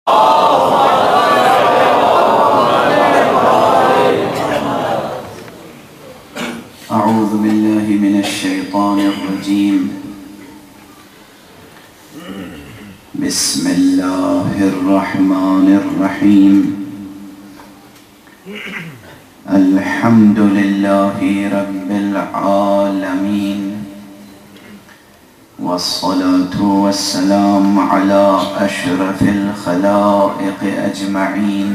أعوذ بالله من الشيطان الرجيم. بسم الله الرحمن الرحيم. الحمد لله رب العالمين، والصلاة والسلام على أشرف الخلائق أجمعين،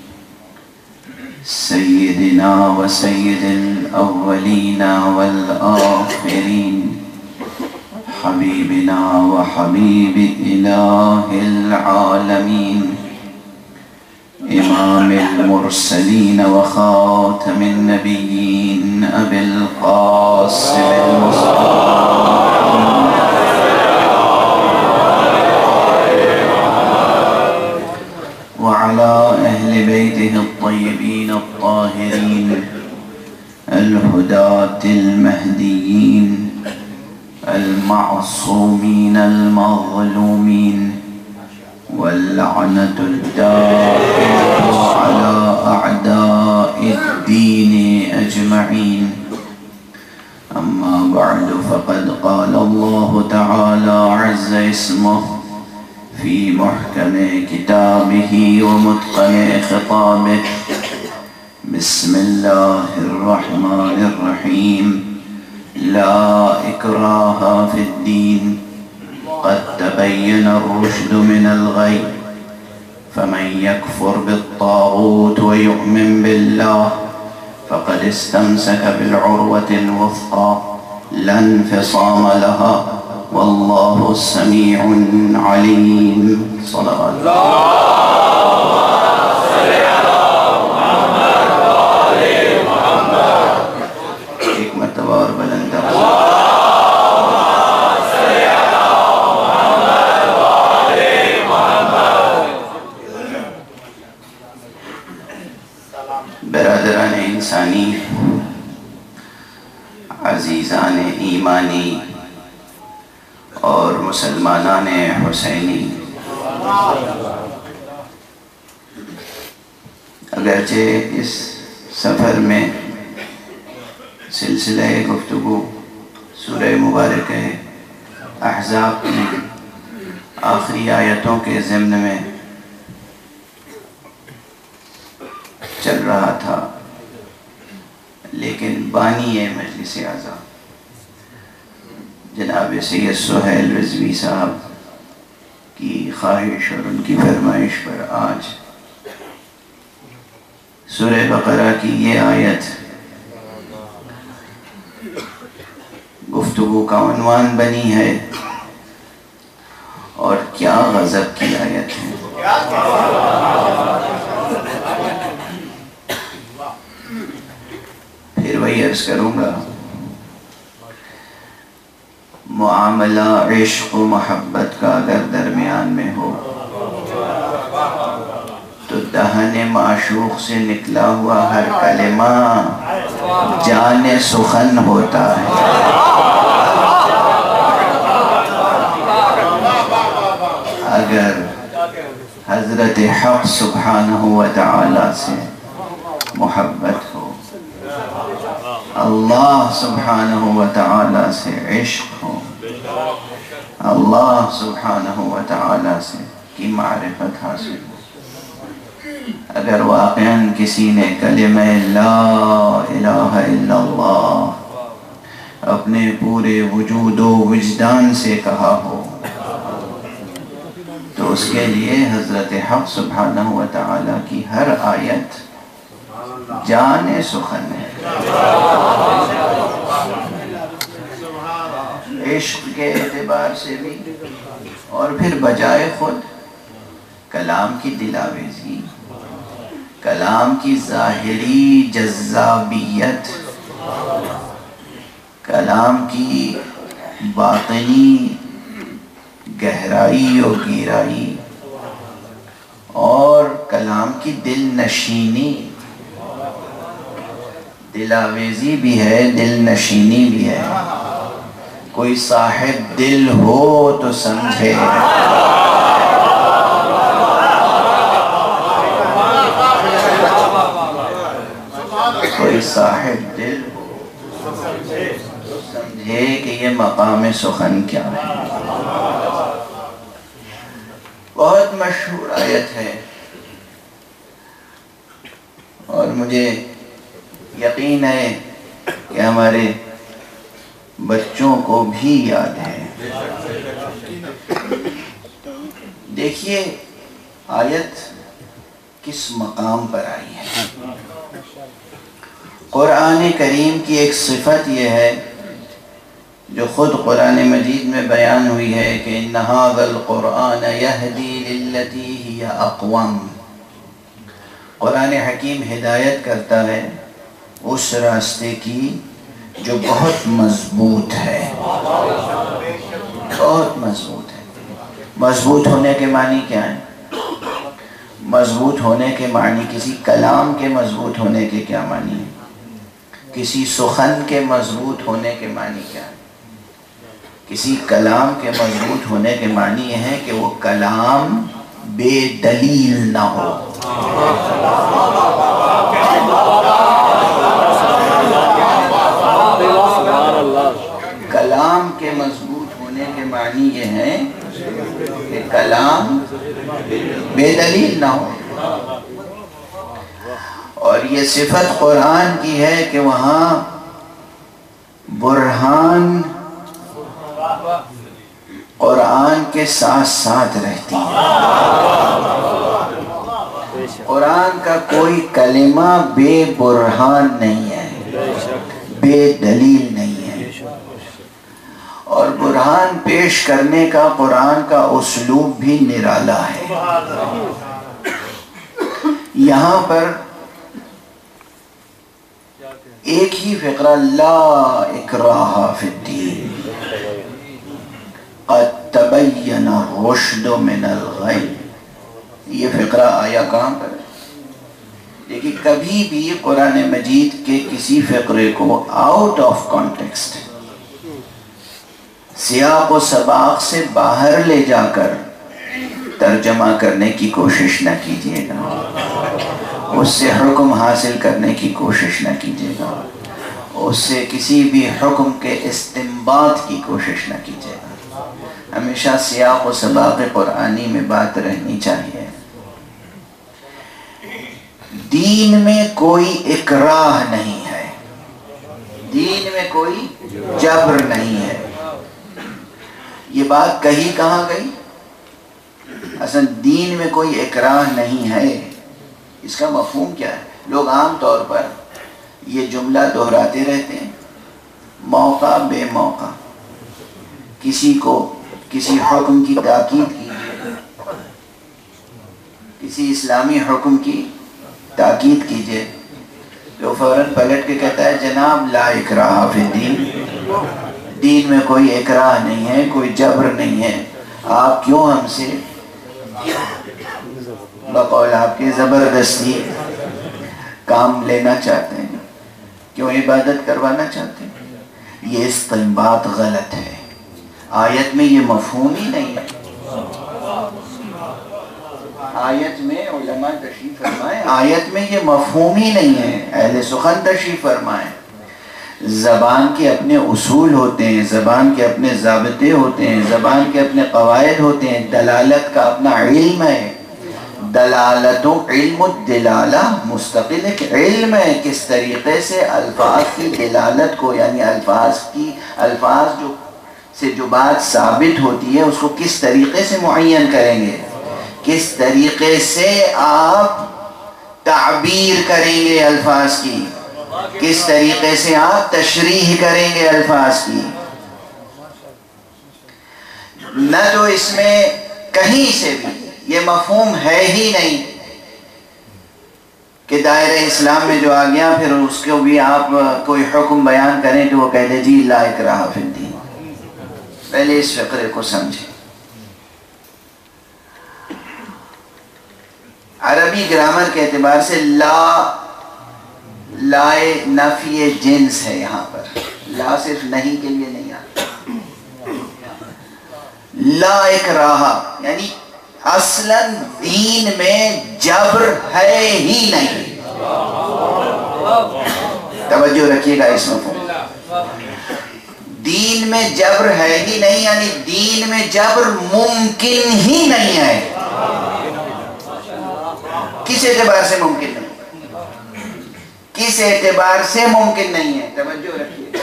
سيدنا وسيد الأولين والآخرين، حبيبنا وحبيب إله العالمين، إمام المرسلين وخاتم النبيين، أبي القاسم المصطفى وعلى أهل بيته الطيبين الطاهرين الهداة المهديين المعصومين المظلومين، واللعنة الدائمة على أعداء الدين أجمعين. أما بعد، فقد قال الله تعالى عز اسمه في محكم كتابه ومتقن خطابه. بسم الله الرحمن الرحيم. لا إكراه في الدين، قد تبين الرشد من الغي، فمن يكفر بالطاغوت ويؤمن بالله فقد استمسك بالعروة الوثقى لا انفصام لها، والله سميع عليم. صلوات ایک مرتبہ اور بلند برادران انسانی، عزیزان ایمانی اور مسلمانان حسینی، اگرچہ اس سفر میں سلسلہ گفتگو سورہ مبارک احزاب میں آخری آیتوں کے ضمن میں چل رہا تھا، لیکن بانی مجلس اعزا جناب سید سہیل رضوی صاحب کی خواہش اور ان کی فرمائش پر آج سورہ بقرہ کی یہ آیت گفتگو کا عنوان بنی ہے، اور کیا غضب کی آیت ہے۔ پھر وہی عرض کروں گا، معاملہ عشق و محبت کا اگر درمیان میں ہو تو دہن معشوق سے نکلا ہوا ہر کلمہ جان سخن ہوتا ہے۔ اگر حضرت حق سبحانہ وتعالی سے محبت ہو، اللہ سبحانہ وتعالی سے عشق ہو، اللہ سبحانہ وتعالی سے کی معرفت حاصل ہو، اگر واقعاً کسی نے کلمہ لا الہ الا اللہ اپنے پورے وجود و وجدان سے کہا ہو، تو اس کے لیے حضرت حق سبحانہ وتعالی کی ہر آیت جان سخن ہے۔ عشق کے اعتبار سے بھی، اور پھر بجائے خود کلام کی دلاویزی، کلام کی ظاہری جذابیت، کلام کی باطنی گہرائی و گیرائی، اور کلام کی دل نشینی، دلاویزی بھی ہے، دل نشینی بھی ہے۔ کوئی صاحب دل ہو تو سمجھے، کہ صاحب دل سمجھے کہ یہ مقام سخن کیا ہے۔ بہت مشہور آیت ہے اور مجھے یقین ہے کہ ہمارے بچوں کو بھی یاد ہے۔ دیکھیے آیت کس مقام پر آئی ہے۔ قرآن کریم کی ایک صفت یہ ہے جو خود قرآن مجید میں بیان ہوئی ہے کہ إِنَّ هَذَا الْقُرْآنَ يَهْدِي لِلَّتِي هِيَ أَقْوَمُ۔ قرآن حکیم ہدایت کرتا ہے اس راستے کی جو بہت مضبوط ہے، بہت مضبوط ہے۔ مضبوط ہونے کے معنی کیا ہے؟ مضبوط ہونے کے معنی کسی کلام کے مضبوط ہونے کے کیا معنی ہے؟ کسی سخن کے مضبوط ہونے کے معنی کیا ہے؟ کسی کلام کے مضبوط ہونے کے معنی یہ ہے کہ وہ کلام بے دلیل نہ ہو۔ کلام کے مضبوط ہونے کے معنی یہ ہے کہ کلام بے دلیل نہ ہو، اور یہ صفت قرآن کی ہے کہ وہاں برہان قرآن کے ساتھ ساتھ رہتی ہے۔ قرآن کا کوئی کلمہ بے برہان نہیں ہے، بے دلیل نہیں ہے، اور برہان پیش کرنے کا قرآن کا اسلوب بھی نرالا ہے۔ یہاں پر ایک ہی فقرہ لا اکراہ فی الدین قد تبین الرشد من الغی، یہ فقرہ آیا کہاں پر؟ لیکن کبھی بھی قرآن مجید کے کسی فقرے کو آؤٹ آف کانٹیکسٹ، سیاق و سباق سے باہر لے جا کر ترجمہ کرنے کی کوشش نہ کیجیے گا، اس سے حکم حاصل کرنے کی کوشش نہ کیجیے گا، اس سے کسی بھی حکم کے استنباط کی کوشش نہ کیجیے گا۔ ہمیشہ سیاق و سباق قرآنی میں بات رہنی چاہیے۔ دین میں کوئی اکراہ نہیں ہے، دین میں کوئی جبر نہیں ہے۔ یہ بات کہی کہاں گئی؟ اصل دین میں کوئی اکراہ نہیں ہے، اس کا مفہوم کیا ہے؟ لوگ عام طور پر یہ جملہ دہراتے رہتے ہیں، موقع بے موقع کسی کو کسی حکم کی تاکید کیجیے، کسی اسلامی حکم کی تاکید کیجیے تو فوراً پلٹ کے کہتا ہے جناب لا اکراہ فی الدین، دین میں کوئی اکراہ نہیں ہے، کوئی جبر نہیں ہے، آپ کیوں ہم سے بقول آپ کے زبردستی کام لینا چاہتے ہیں، کیوں عبادت کروانا چاہتے ہیں؟ یہ استنباط غلط ہے۔ آیت میں یہ مفہوم ہی نہیں ہے۔ آیت میں علماء تشریف فرمائیں، آیت میں یہ مفہوم ہی نہیں ہے۔ اہل سخن تشریف فرمائیں، زبان کے اپنے اصول ہوتے ہیں، زبان کے اپنے ضابطے ہوتے ہیں، زبان کے اپنے قواعد ہوتے ہیں، دلالت کا اپنا علم ہے، دلالتوں علم الدلالہ مستقل ایک علم ہے، کس طریقے سے الفاظ کی دلالت کو، یعنی الفاظ سے جو بات ثابت ہوتی ہے اس کو کس طریقے سے معین کریں گے، کس طریقے سے آپ تعبیر کریں گے الفاظ کی، کس طریقے سے آپ تشریح کریں گے الفاظ کی۔ نہ تو اس میں کہیں سے بھی یہ مفہوم ہے ہی نہیں کہ دائرہ اسلام میں جو آ گیا پھر اس کو بھی آپ کوئی حکم بیان کریں تو وہ کہہ دے جی لا اکراہ فی الدین۔ پہلے اس فقرے کو سمجھیں۔ عربی گرامر کے اعتبار سے لا نفی جنس ہے، یہاں پر لا صرف نہیں کے لیے نہیں آتا، لا اکراہ یعنی اصلاً دین میں جبر ہے ہی نہیں، توجہ رکھیے گا اس مفہوم. دین میں جبر ہے ہی نہیں، یعنی دین میں جبر ممکن ہی نہیں ہے. کس اعتبار سے ممکن نہیں؟ کس اعتبار سے ممکن نہیں ہے؟ توجہ رکھیے.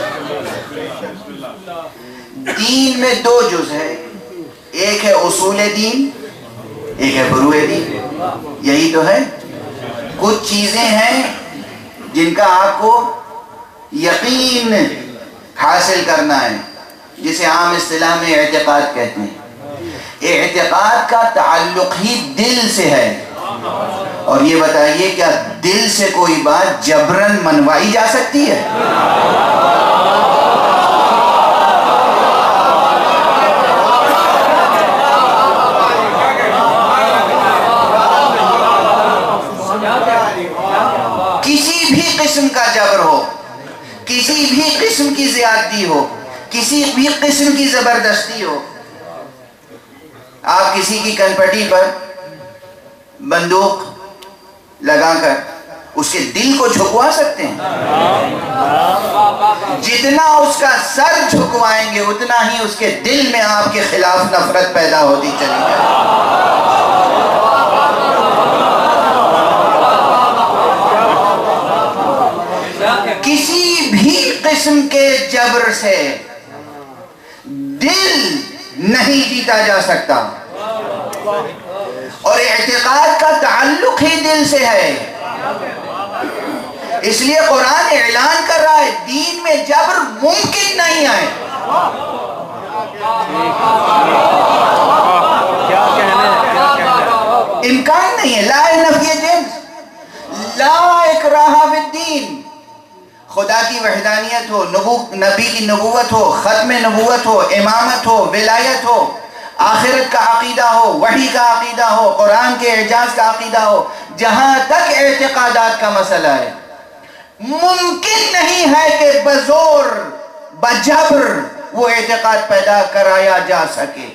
دین میں دو جز ہے، ایک ہے اصول دین، ایک ہے فروع دین. یہی تو ہے. کچھ چیزیں ہیں جن کا آپ کو یقین حاصل کرنا ہے، جسے عام اصطلاح میں اعتقاد کہتے ہیں. اعتقاد کا تعلق ہی دل سے ہے. اور یہ بتائیے کیا دل سے کوئی بات جبرن منوائی جا سکتی ہے؟ کسی بھی قسم کا جبر ہو، کسی بھی قسم کی زیادتی ہو، کسی بھی قسم کی زبردستی ہو، آپ کسی کی کنپٹی پر بندوق لگا کر اس کے دل کو جھکوا سکتے ہیں؟ جتنا اس کا سر جھکوائیں گے اتنا ہی اس کے دل میں آپ کے خلاف نفرت پیدا ہوتی چلی جائے. کسی بھی قسم کے جبر سے دل نہیں جیتا جا سکتا، اور اعتقاد کا تعلق ہی دل سے ہے. اس لیے قرآن اعلان کر رہا ہے دین میں جبر ممکن نہیں ہے. امکان نہیں ہے. لا نفی جنس، لا اکراہ فی الدین. خدا کی وحدانیت ہو، نبی کی نبوت ہو، ختم نبوت ہو، امامت ہو، ولایت ہو، آخرت کا عقیدہ ہو، وحی کا عقیدہ ہو، قرآن کے اعجاز کا عقیدہ ہو، جہاں تک اعتقادات کا مسئلہ ہے، ممکن نہیں ہے کہ بزور بجبر وہ اعتقاد پیدا کرایا جا سکے.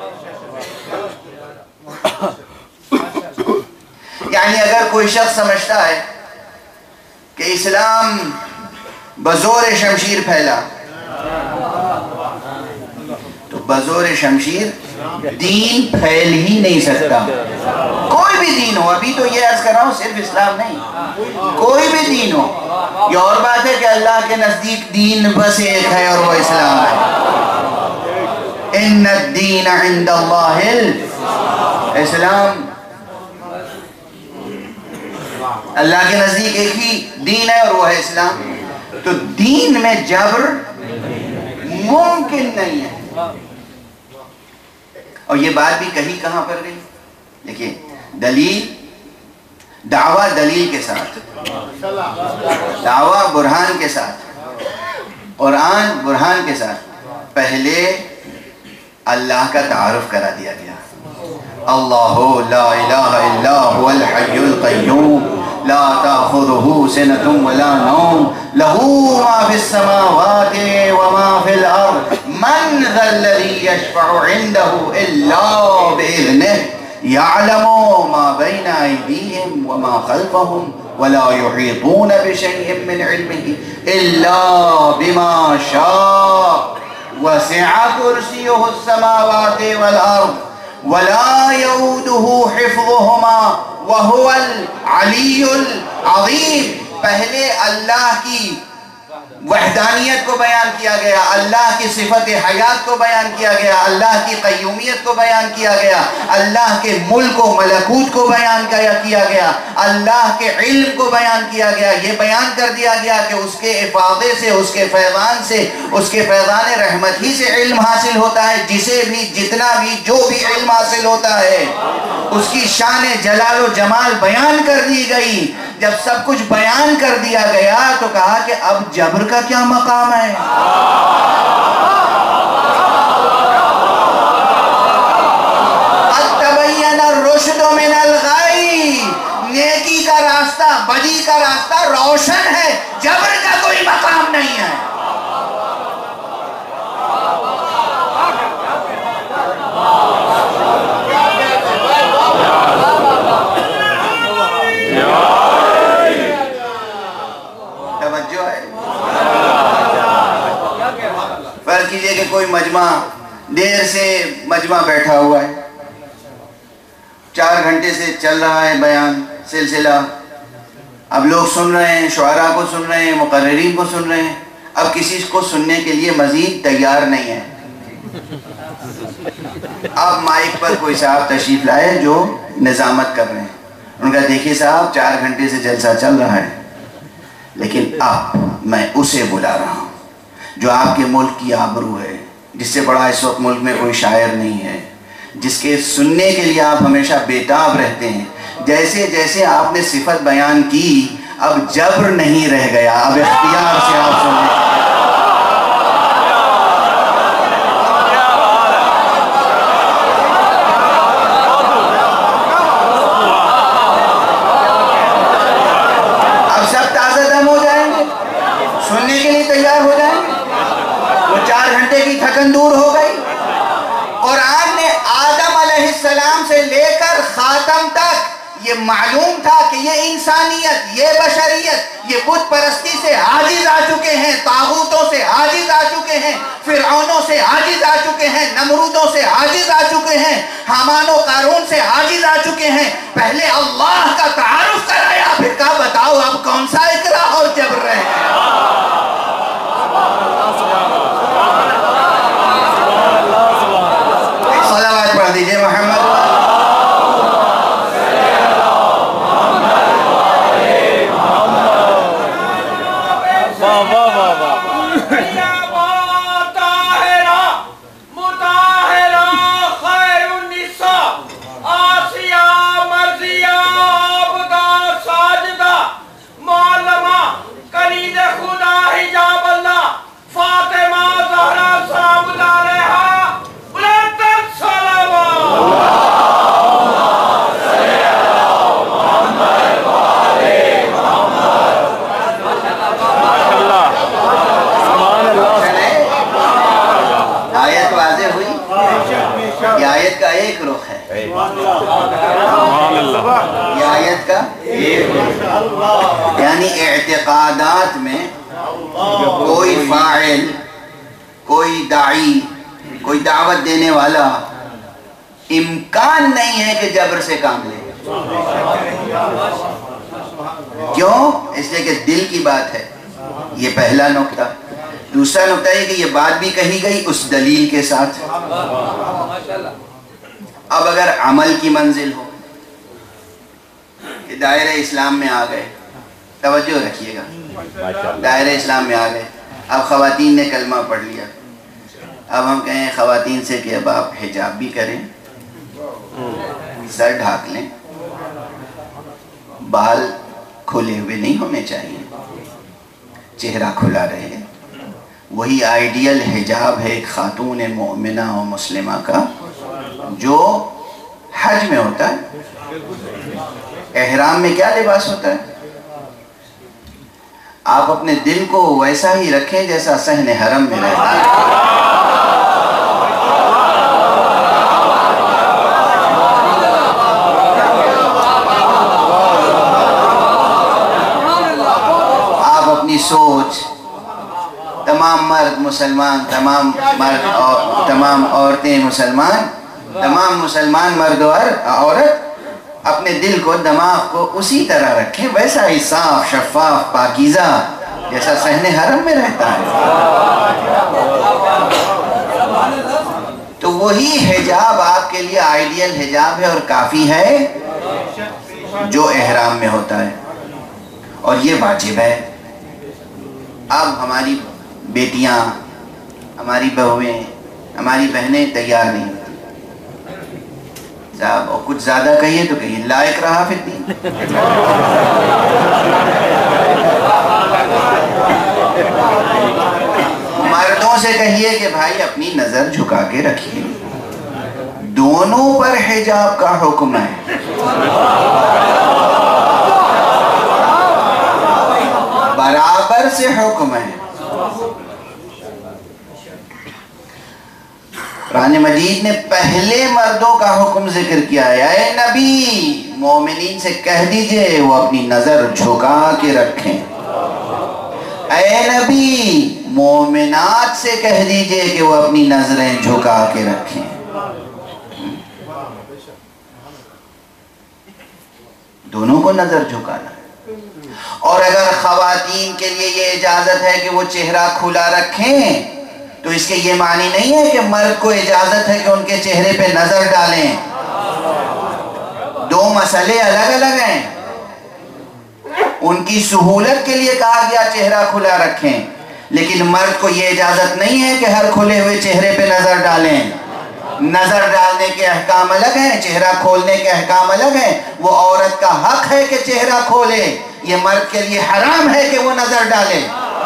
یعنی اگر کوئی شخص سمجھتا ہے کہ اسلام بزور شمشیر پھیلا، تو بزور شمشیر دین پھیل ہی نہیں سکتا. کوئی بھی دین ہو، ابھی تو یہ عرض کر رہا ہوں صرف اسلام نہیں، کوئی بھی دین ہو. یہ اور بات ہے کہ اللہ کے نزدیک دین بس ایک ہے اور وہ اسلام ہے. ان الدین عند اللہ الاسلام. اللہ کے نزدیک ایک ہی دین ہے اور وہ ہے اسلام. تو دین میں جبر ممکن نہیں ہے. اور یہ بات بھی کہیں کہاں پر گئی؟ دیکھیے، دلیل، دعویٰ دلیل کے ساتھ، دعویٰ برہان کے ساتھ، قرآن برہان کے ساتھ. پہلے اللہ کا تعارف کرا دیا گیا. اللہ لا الہ الا هو الحی القیوم لا تأخذه سنة ولا نوم له ما في السماوات وما في الأرض من ذا الذي يشفع عنده إلا بإذنه يعلم ما بين أيديهم وما خلفهم ولا يحيطون بشيء من علمه إلا بما شاء وسع كرسيه السماوات والأرض ولا يؤوده حفظهما وهو العلی العظیم. پہلے اللہ کی وحدانیت کو بیان کیا گیا، اللہ کی صفت حیات کو بیان کیا گیا، اللہ کی قیومیت کو بیان کیا گیا، اللہ کے ملک و ملکوت کو بیان کیا گیا، اللہ کے علم کو بیان کیا گیا. یہ بیان کر دیا گیا کہ اس کے افاضے سے، اس کے فیضان سے، اس کے فیضان رحمت ہی سے علم حاصل ہوتا ہے. جسے بھی جتنا بھی جو بھی علم حاصل ہوتا ہے اس کی شان جلال و جمال بیان کر دی گئی. جب سب کچھ بیان کر دیا گیا تو کہا کہ اب جبر کا کیا مقام ہے؟ قد تبین الرشد من الغی. نیکی کا راستہ، بدی کا راستہ روشن ہے، جبر کا کوئی مقام نہیں ہے. توجہ ہے. مجمع دیر سے مجمع بیٹھا ہوا ہے، 4 گھنٹے سے چل رہا ہے بیان سلسلہ، اب لوگ سن رہے ہیں، شعراء کو سن رہے ہیں، مقررین کو سن رہے ہیں، اب کسی کو سننے کے لیے مزید تیار نہیں ہے۔ اب مائک پر کوئی صاحب تشریف لائے جو نظامت کر رہے ہیں، ان کا دیکھیے صاحب 4 گھنٹے سے جلسہ چل رہا ہے، لیکن اب میں اسے بلا رہا ہوں جو آپ کے ملک کی آبرو ہے، جس سے بڑا اس وقت ملک میں کوئی شاعر نہیں ہے، جس کے سننے کے لیے آپ ہمیشہ بیتاب رہتے ہیں۔ جیسے جیسے آپ نے صفت بیان کی، اب جبر نہیں رہ گیا، اب اختیار سے آپ سننے۔ اب سب تازہ دم ہو جائیں گے، سننے کے لیے تیار ہو جائیں گے۔ وہ 4 گھنٹے کی تھکن دور ہو گئی۔ قرآن نے آدم علیہ السلام سے لے کر خاتم تک یہ معلوم تھا کہ یہ انسانیت، یہ بشریت، یہ بت پرستی سے عاجز آ چکے ہیں، طاغوتوں سے عاجز آ چکے ہیں، فرعونوں سے عاجز آ چکے ہیں، نمرودوں سے عاجز آ چکے ہیں، حامان و قارون سے عاجز آ چکے ہیں۔ پہلے اللہ کا تعارف کرایا، پھر کہا بتاؤ اب کون سا اکراہ اور جبر رہ گیا۔ صلوات پڑھ دیجئے محمد۔ یہ آیت کا ایک رخ ہے، یہ آیت کا یعنی اعتقادات میں کوئی فاعل، کوئی داعی، کوئی دعوت دینے والا امکان نہیں ہے کہ جبر سے کام لے۔ کیوں؟ اس لیے کہ دل کی بات ہے، یہ پہلا نقطہ۔ دوسرا نقطہ ہے کہ یہ بات بھی کہی گئی اس دلیل کے ساتھ۔ اب اگر عمل کی منزل ہو کہ دائرہ اسلام میں آ گئے، توجہ رکھیے گا، دائرہ اسلام میں آ گئے، اب خواتین نے کلمہ پڑھ لیا، اب ہم کہیں خواتین سے کہ اب آپ حجاب بھی کریں، سر ڈھانک لیں، بال کھلے ہوئے نہیں ہونے چاہیے، چہرہ کھلا رہے۔ وہی آئیڈیل حجاب ہے ایک خاتون مومنہ و مسلمہ کا جو حج میں ہوتا ہے۔ احرام میں کیا لباس ہوتا ہے؟ آپ اپنے دل کو ویسا ہی رکھیں جیسا صحن حرم میں رہتا ہے۔ آپ اپنی سوچ، تمام مرد مسلمان، تمام مرد اور تمام عورتیں مسلمان، تمام مسلمان مرد اور عورت اپنے دل کو، دماغ کو اسی طرح رکھیں، ویسا ہی صاف شفاف پاکیزہ جیسا صحن حرم میں رہتا ہے۔ تو وہی حجاب آپ کے لیے آئیڈیل حجاب ہے اور کافی ہے جو احرام میں ہوتا ہے، اور یہ واجب ہے۔ اب ہماری بیٹیاں، ہماری بہویں، ہماری بہنیں تیار نہیں ہوتی صاحب، اور کچھ زیادہ کہیے تو کہیے لائق رہا فی الدین۔ مردوں سے کہیے کہ بھائی اپنی نظر جھکا کے رکھیے، دونوں پر حجاب کا حکم ہے۔ برابر سے حکم ہے۔ قرآن مجید نے پہلے مردوں کا حکم ذکر کیا ہے، اے نبی مومنین سے کہہ دیجئے وہ اپنی نظر جھکا کے رکھیں۔ اے نبی مومنات سے کہہ دیجئے کہ وہ اپنی نظریں جھکا کے رکھیں. دونوں کو نظر جھکانا ہے. اور اگر خواتین کے لیے یہ اجازت ہے کہ وہ چہرہ کھلا رکھیں تو اس کے یہ معنی نہیں ہے کہ مرد کو اجازت ہے کہ ان کے چہرے پہ نظر ڈالیں. دو مسئلے الگ الگ ہیں. ان کی سہولت کے لیے کہا گیا چہرہ کھلا رکھیں، لیکن مرد کو یہ اجازت نہیں ہے کہ ہر کھلے ہوئے چہرے پہ نظر ڈالیں. نظر ڈالنے کے احکام الگ ہیں، چہرہ کھولنے کے احکام الگ ہیں. وہ عورت کا حق ہے کہ چہرہ کھولے، یہ مرد کے لیے حرام ہے کہ وہ نظر ڈالے.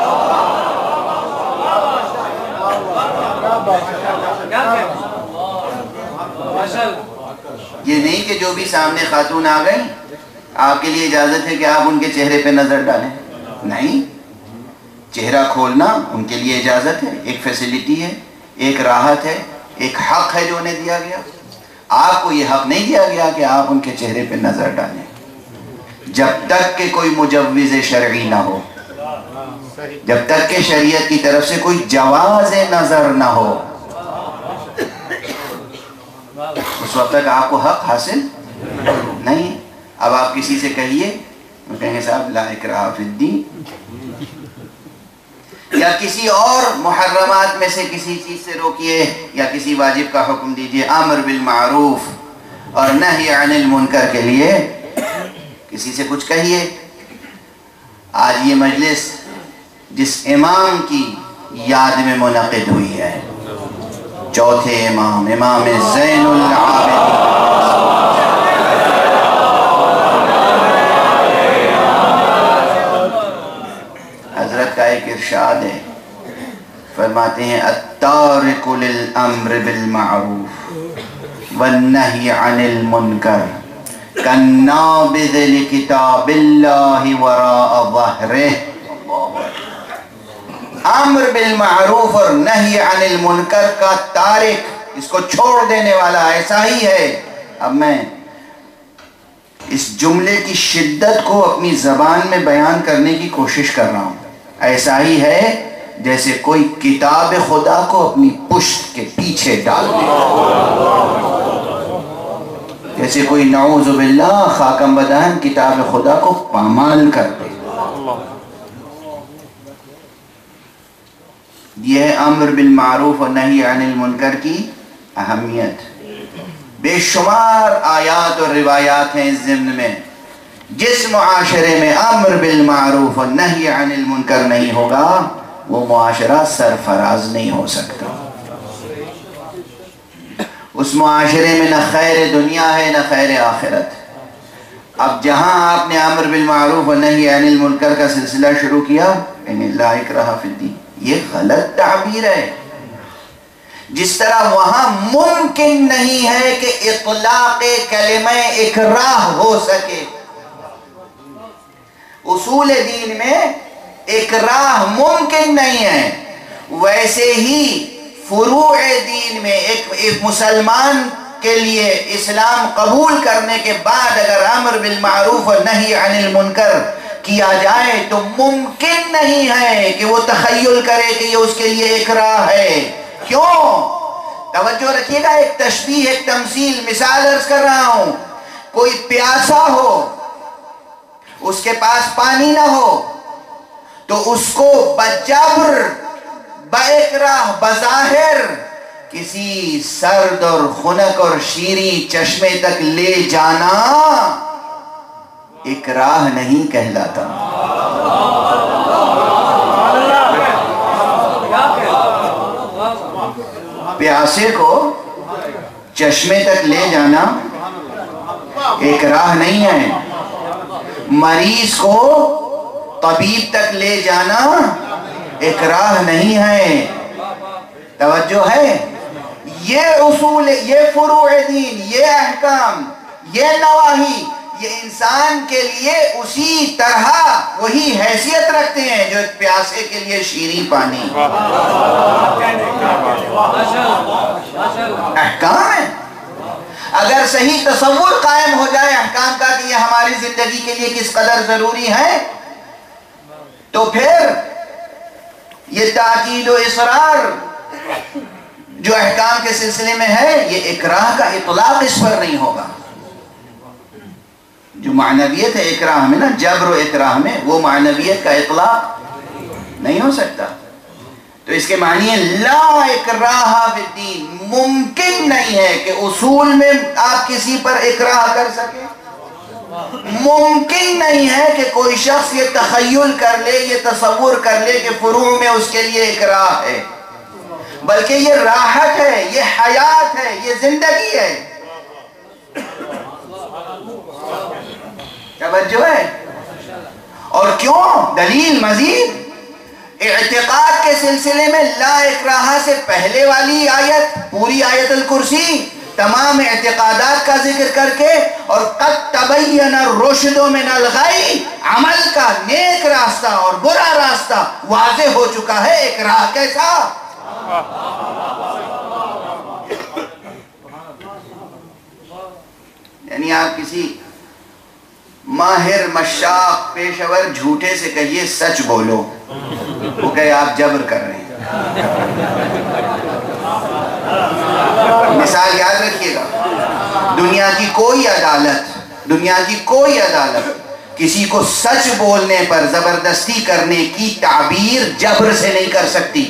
یہ نہیں کہ جو بھی سامنے خاتون آ گئی آپ کے لیے اجازت ہے کہ آپ ان کے چہرے پہ نظر ڈالیں. نہیں، چہرہ کھولنا ان کے لیے اجازت ہے، ایک فیسلٹی ہے، ایک راحت ہے، ایک حق ہے جو انہیں دیا گیا. آپ کو یہ حق نہیں دیا گیا کہ آپ ان کے چہرے پہ نظر ڈالیں جب تک کہ کوئی مجوز شرعی نہ ہو، جب تک کہ شریعت کی طرف سے کوئی جواز نظر نہ ہو. اس وقت تک آپ کو حق حاصل نہیں. اب آپ کسی سے کہیے، وہ کہیں گے صاحب لا اکراہ فی الدین، یا کسی اور محرمات میں سے کسی چیز سے روکیے یا کسی واجب کا حکم دیجئے. امر بالمعروف اور نہی عن المنکر کے لیے کسی سے کچھ کہیے. آج یہ مجلس جس امام کی یاد میں منعقد ہوئی ہے، چوتھے امام زین العابدین، حضرت کا ایک ارشاد ہے، فرماتے ہیں التارک للامر بالمعروف والنہی عن المنکر کالنابذ لکتاب اللہ وراء ظہرہ. امر بالمعروف اور نہی عن المنکر کا تارک، اس کو چھوڑ دینے والا ایسا ہی ہے. اب میں اس جملے کی شدت کو اپنی زبان میں بیان کرنے کی کوشش کر رہا ہوں. ایسا ہی ہے جیسے کوئی کتاب خدا کو اپنی پشت کے پیچھے ڈال دے، جیسے کوئی نعوذ باللہ خاکم بدہن کتاب خدا کو پامال کر دے. یہ ہے امر بالمعروف و نہی عن المنکر کی اہمیت. بے شمار آیات اور روایات ہیں اس ضمن میں. جس معاشرے میں امر بالمعروف و نہی عن المنکر نہیں ہوگا وہ معاشرہ سرفراز نہیں ہو سکتا. اس معاشرے میں نہ خیر دنیا ہے نہ خیر آخرت. اب جہاں آپ نے امر بالمعروف و نہی عن المنکر کا سلسلہ شروع کیا، ان لا اکراہ فی الدین، یہ غلط تعبیر ہے. جس طرح وہاں ممکن نہیں ہے کہ اطلاق کلمہ اکراہ ہو سکے. اصول دین میں اکراہ ممکن نہیں ہے، ویسے ہی فروع دین میں ایک مسلمان کے لیے اسلام قبول کرنے کے بعد اگر امر بالمعروف و نہی عن المنکر کیا جائے تو ممکن نہیں ہے کہ وہ تخیل کرے کہ یہ اس کے لیے اکراہ ہے. کیوں؟ توجہ رکھیے گا، ایک تشبیہ، ایک تمثیل، مثال عرض کر رہا ہوں. کوئی پیاسا ہو، اس کے پاس پانی نہ ہو، تو اس کو بجبر، باکراہ، بظاہر کسی سرد اور خنک اور شیریں چشمے تک لے جانا اکراہ نہیں کہلاتا. پیاسے کو چشمے تک لے جانا اکراہ نہیں ہے. مریض کو طبیب تک لے جانا اکراہ نہیں ہے. توجہ ہے؟ یہ اصول، یہ فروع دین، یہ احکام، یہ نواہی، یہ انسان کے لیے اسی طرح وہی حیثیت رکھتے ہیں جو ایک پیاسے کے لیے شیریں پانی. احکام ہے. اگر صحیح تصور قائم ہو جائے احکام کا کہ یہ ہماری زندگی کے لیے کس قدر ضروری ہے، تو پھر یہ تاکید و اصرار جو احکام کے سلسلے میں ہے، یہ اکراہ کا اطلاق اس پر نہیں ہوگا. جو معنویت ہے اکراہ میں نا، جبر و اکراہ میں، وہ معنویت کا اطلاق نہیں ہو سکتا. تو اس کے معنی ہے لا اکراہ فی الدین، ممکن نہیں ہے کہ اصول میں آپ کسی پر اکراہ کر سکیں. ممکن نہیں ہے کہ کوئی شخص یہ تخیل کر لے، یہ تصور کر لے کہ فروع میں اس کے لیے اکراہ ہے، بلکہ یہ راحت ہے، یہ حیات ہے، یہ زندگی ہے. توجہ ہے؟ اور کیوں؟ دلیل مزید اعتقاد کے سلسلے میں لا اکراہ سے پہلے والی آیت، پوری آیت الکرسی تمام اعتقادات کا ذکر کر کے، اور قد تبین الرشد من الغی، عمل کا نیک راستہ اور برا راستہ واضح ہو چکا ہے. اکراہ کیسا؟ یعنی آپ کسی ماہر مشاق پیشور جھوٹے سے کہیے سچ بولو، وہ کہے آپ جبر کر رہے ہیں. مثال یاد رکھیے گا، دنیا کی کوئی عدالت کسی کو سچ بولنے پر زبردستی کرنے کی تعبیر جبر سے نہیں کر سکتی.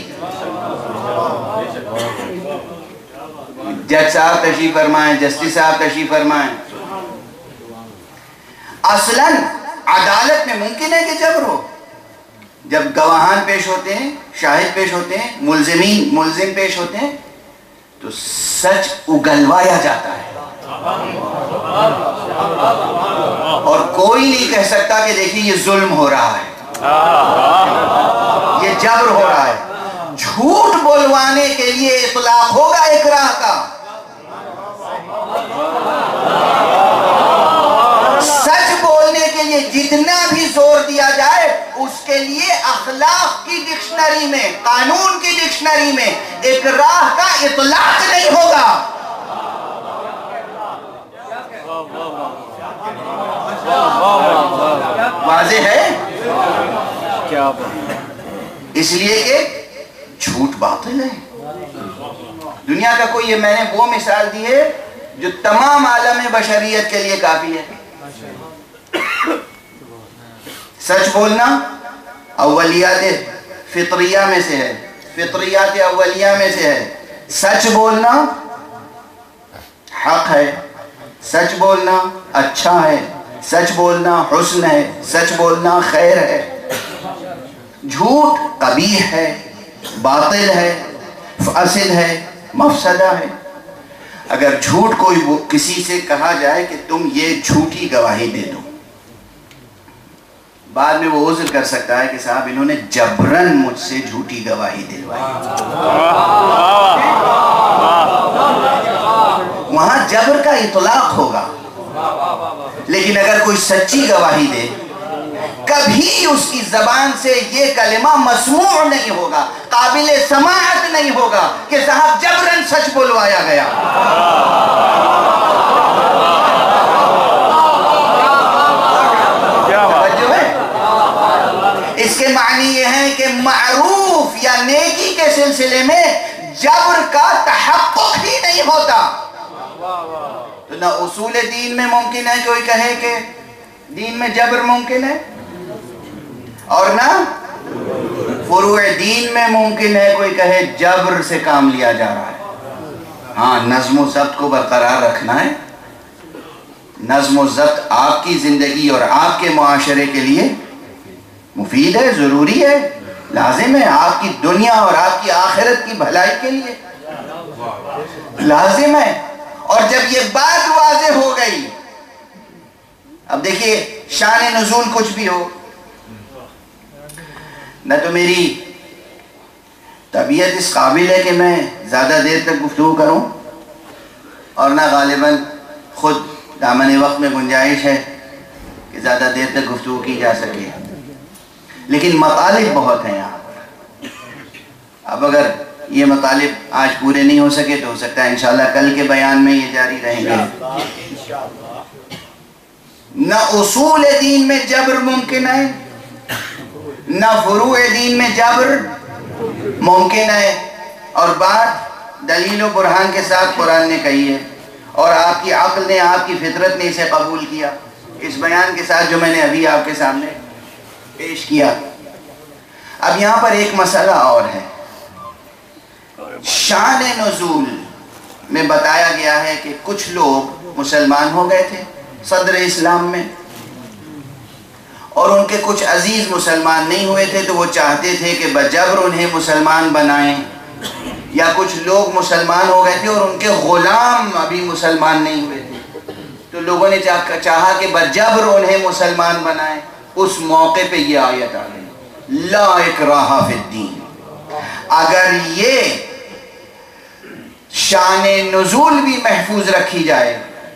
جج صاحب تشریف فرمائیں، جسٹس صاحب تشریف فرمائیں. اصلاً عدالت میں ممکن ہے کہ جبر ہو. جب گواہان پیش ہوتے ہیں، شاہد پیش ہوتے ہیں، ملزم پیش ہوتے ہیں، تو سچ اگلوایا جاتا ہے، اور کوئی نہیں کہہ سکتا کہ دیکھیے یہ ظلم ہو رہا ہے، یہ جبر ہو رہا ہے. جھوٹ بولوانے کے لیے اطلاق ہوگا اکراہ کا. سچ بولنے کے لیے جتنا بھی زور دیا جائے، اس کے لیے اخلاق کی ڈکشنری میں، قانون کی ڈکشنری میں اکراہ کا اطلاق نہیں ہوگا. واضح ہے؟ اس لیے کہ جھوٹ باطل ہے. دنیا کا کوئی، میں نے وہ مثال دی ہے جو تمام عالم بشریت کے لیے کافی ہے. سچ بولنا اولیات فطریہ میں سے ہے، فطریات اولیہ میں سے ہے. سچ بولنا حق ہے، سچ بولنا اچھا ہے، سچ بولنا حسن ہے، سچ بولنا خیر ہے. جھوٹ قبیح ہے، باطل ہے، فاسد ہے، مفسدہ ہے. اگر جھوٹ کوئی کسی سے کہا جائے کہ تم یہ جھوٹی گواہی دے دو، بعد میں وہ عذر کر سکتا ہے کہ صاحب انہوں نے جبرن مجھ سے جھوٹی گواہی دلوائی. وہاں جبر کا اطلاق ہوگا. لیکن اگر کوئی سچی گواہی دے، کبھی اس کی زبان سے یہ کلمہ مسموع نہیں ہوگا، قابل سماعت نہیں ہوگا کہ صاحب جبرن سچ بلوایا گیا. اس کے معنی یہ ہے کہ معروف یا نیکی کے سلسلے میں جبر کا تحقق ہی نہیں ہوتا. تو نہ اصول دین میں ممکن ہے کوئی کہے کہ دین میں جبر ممکن ہے، اور نہ فروع دین میں ممکن ہے کوئی کہے جبر سے کام لیا جا رہا ہے. ہاں، نظم و ضبط کو برقرار رکھنا ہے. نظم و ضبط آپ کی زندگی اور آپ کے معاشرے کے لیے مفید ہے، ضروری ہے، لازم ہے. آپ کی دنیا اور آپ کی آخرت کی بھلائی کے لیے لازم ہے. اور جب یہ بات واضح ہو گئی، اب دیکھیے شان نزول کچھ بھی ہو، نہ تو میری طبیعت اس قابل ہے کہ میں زیادہ دیر تک گفتگو کروں، اور نہ غالباً خود دامن وقت میں گنجائش ہے کہ زیادہ دیر تک گفتگو کی جا سکے. لیکن مطالب بہت ہیں یہاں پر. اب اگر یہ مطالب آج پورے نہیں ہو سکے تو ہو سکتا ہے انشاءاللہ کل کے بیان میں یہ جاری رہیں گے. نہ اصول دین میں جبر ممکن ہے، نہ فروع دین میں جبر ممکن ہے، اور بات دلیل و برہان کے ساتھ قرآن نے کہی ہے، اور آپ کی عقل نے، آپ کی فطرت نے اسے قبول کیا اس بیان کے ساتھ جو میں نے ابھی آپ کے سامنے پیش کیا۔ اب یہاں پر ایک مسئلہ اور ہے۔ شان نزول میں بتایا گیا ہے کہ کچھ لوگ مسلمان ہو گئے تھے صدر اسلام میں، اور ان کے کچھ عزیز مسلمان نہیں ہوئے تھے، تو وہ چاہتے تھے کہ بجبر انہیں مسلمان بنائیں، یا کچھ لوگ مسلمان ہو گئے تھے اور ان کے غلام ابھی مسلمان نہیں ہوئے تھے، تو لوگوں نے چاہا کہ بجبر انہیں مسلمان بنائیں۔ اس موقع پہ یہ آیت آ گئی، لا اکراہ فی الدین۔ اگر یہ شان نزول بھی محفوظ رکھی جائے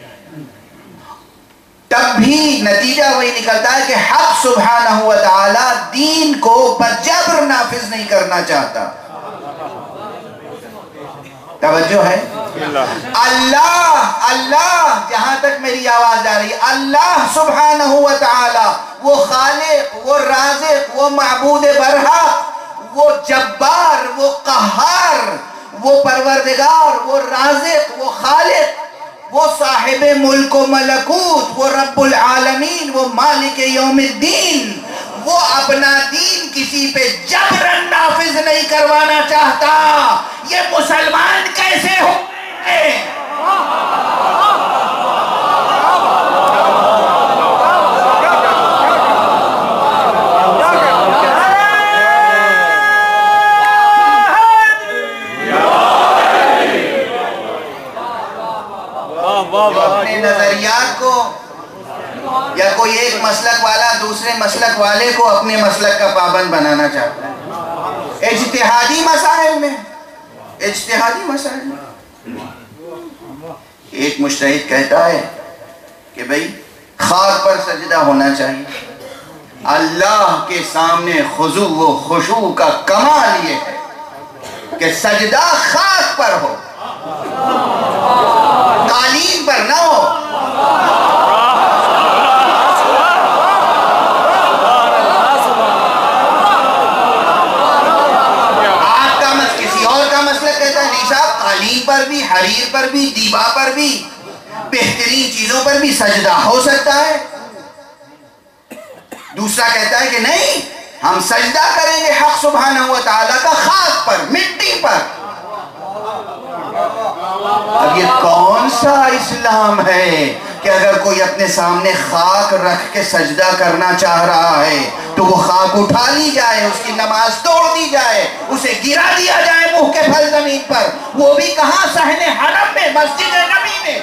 تب بھی نتیجہ وہی نکلتا ہے کہ حق سبحانہ و تعالی دین کو بجبر نافذ نہیں کرنا چاہتا۔ توجہ ہے؟ اللہ جہاں تک میری آواز جا رہی ہے، اللہ سبحانہ و تعالی وہ خالق، وہ رازق، وہ معبود برحق، وہ جبار، وہ قہار، وہ پروردگار، وہ رازق، وہ خالق، وہ صاحب ملک و ملکوت، وہ رب العالمین، وہ مالک یوم الدین، وہ اپنا دین کسی پہ جبرن نافذ نہیں کروانا چاہتا۔ یہ مسلمان کیسے ہو گئے؟ اپنے نظریات کو، یا کوئی ایک مسلک والا دوسرے مسلک والے کو اپنے مسلک کا پابند بنانا چاہتا ہے، اجتہادی مسائل میں، ایک مجتہد کہتا ہے کہ بھئی خاک پر سجدہ ہونا چاہیے، اللہ کے سامنے خضوع و خشوع کا کمال یہ ہے کہ سجدہ خاک پر ہو، قالین پر نہ ہو۔ آپ کا کسی اور کا مسئلہ کہتا ہے نہیں صاحب، قالین پر بھی، حریر پر بھی، دیبا پر بھی، بہترین چیزوں پر بھی سجدہ ہو سکتا ہے۔ دوسرا کہتا ہے کہ نہیں، ہم سجدہ کریں گے حق سبحانہ و تعالیٰ کا خاک پر، مٹی پر۔ اب یہ کون سا اسلام ہے کہ اگر کوئی اپنے سامنے خاک رکھ کے سجدہ کرنا چاہ رہا ہے تو وہ خاک اٹھا لی جائے، اس کی نماز توڑ دی جائے، اسے گرا دیا جائے منہ کے پھل زمین پر، وہ بھی کہاں؟ صحن حرم میں، مسجد نبی میں۔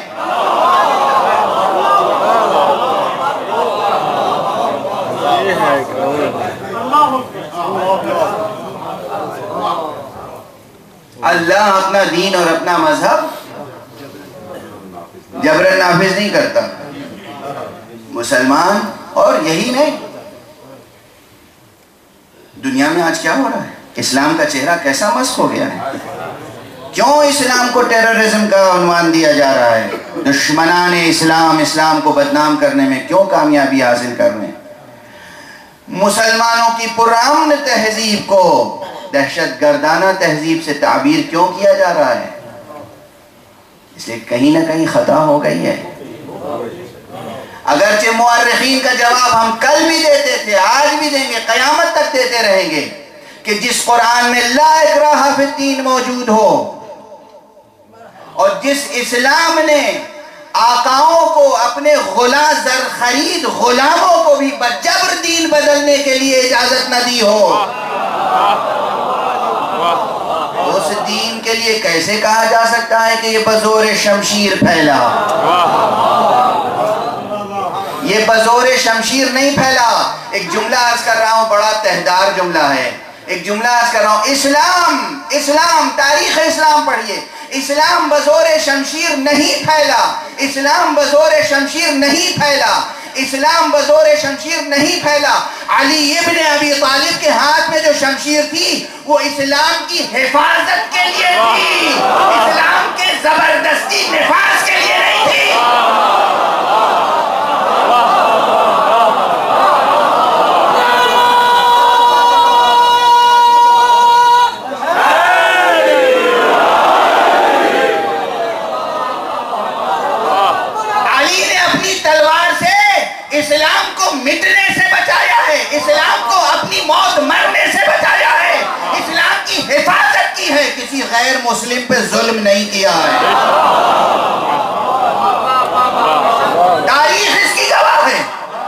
اللہ اپنا دین اور اپنا مذہب جبرن نافذ نہیں کرتا۔ مسلمان، اور یہی نہیں، دنیا میں آج کیا ہو رہا ہے؟ اسلام کا چہرہ کیسا مسخ ہو گیا ہے؟ کیوں اسلام کو ٹیررزم کا عنوان دیا جا رہا ہے؟ دشمنان اسلام کو بدنام کرنے میں کیوں کامیابی حاصل کر رہے ہیں؟ مسلمانوں کی پرامن تہذیب کو دہشت گردانہ تہذیب سے تعبیر کیوں کیا جا رہا ہے؟ اس لیے کہیں نہ کہیں خطا ہو گئی ہے۔ اگرچہ مورخین کا جواب ہم کل بھی دیتے تھے، آج بھی دیں گے، قیامت تک دیتے رہیں گے، کہ جس قرآن میں لا اکراہ فی الدین موجود ہو، اور جس اسلام نے آقاؤں کو اپنے زر خرید غلاموں کو بھی بجبر دین بدلنے کے لیے اجازت نہ دی ہو، اس دین کے لیے کیسے کہا جا سکتا ہے کہ یہ بزور شمشیر پھیلا؟ یہ بزور شمشیر نہیں پھیلا۔ ایک جملہ عرض کر رہا ہوں، بڑا تہدار جملہ ہے، ایک جملہ عرض کر رہا ہوں، اسلام تاریخ اسلام پڑھیے، اسلام بزور شمشیر نہیں پھیلا، اسلام بزور شمشیر نہیں پھیلا، اسلام بزور شمشیر نہیں پھیلا۔ علی ابن ابی طالب کے ہاتھ میں جو شمشیر تھی وہ اسلام کی حفاظت کے لیے تھی، اسلام کے زبردستی نفاذ کے لیے نہیں تھی۔ غیر مسلم پہ ظلم نہیں کیا ہے. تاریخ اس کی گواہ ہے.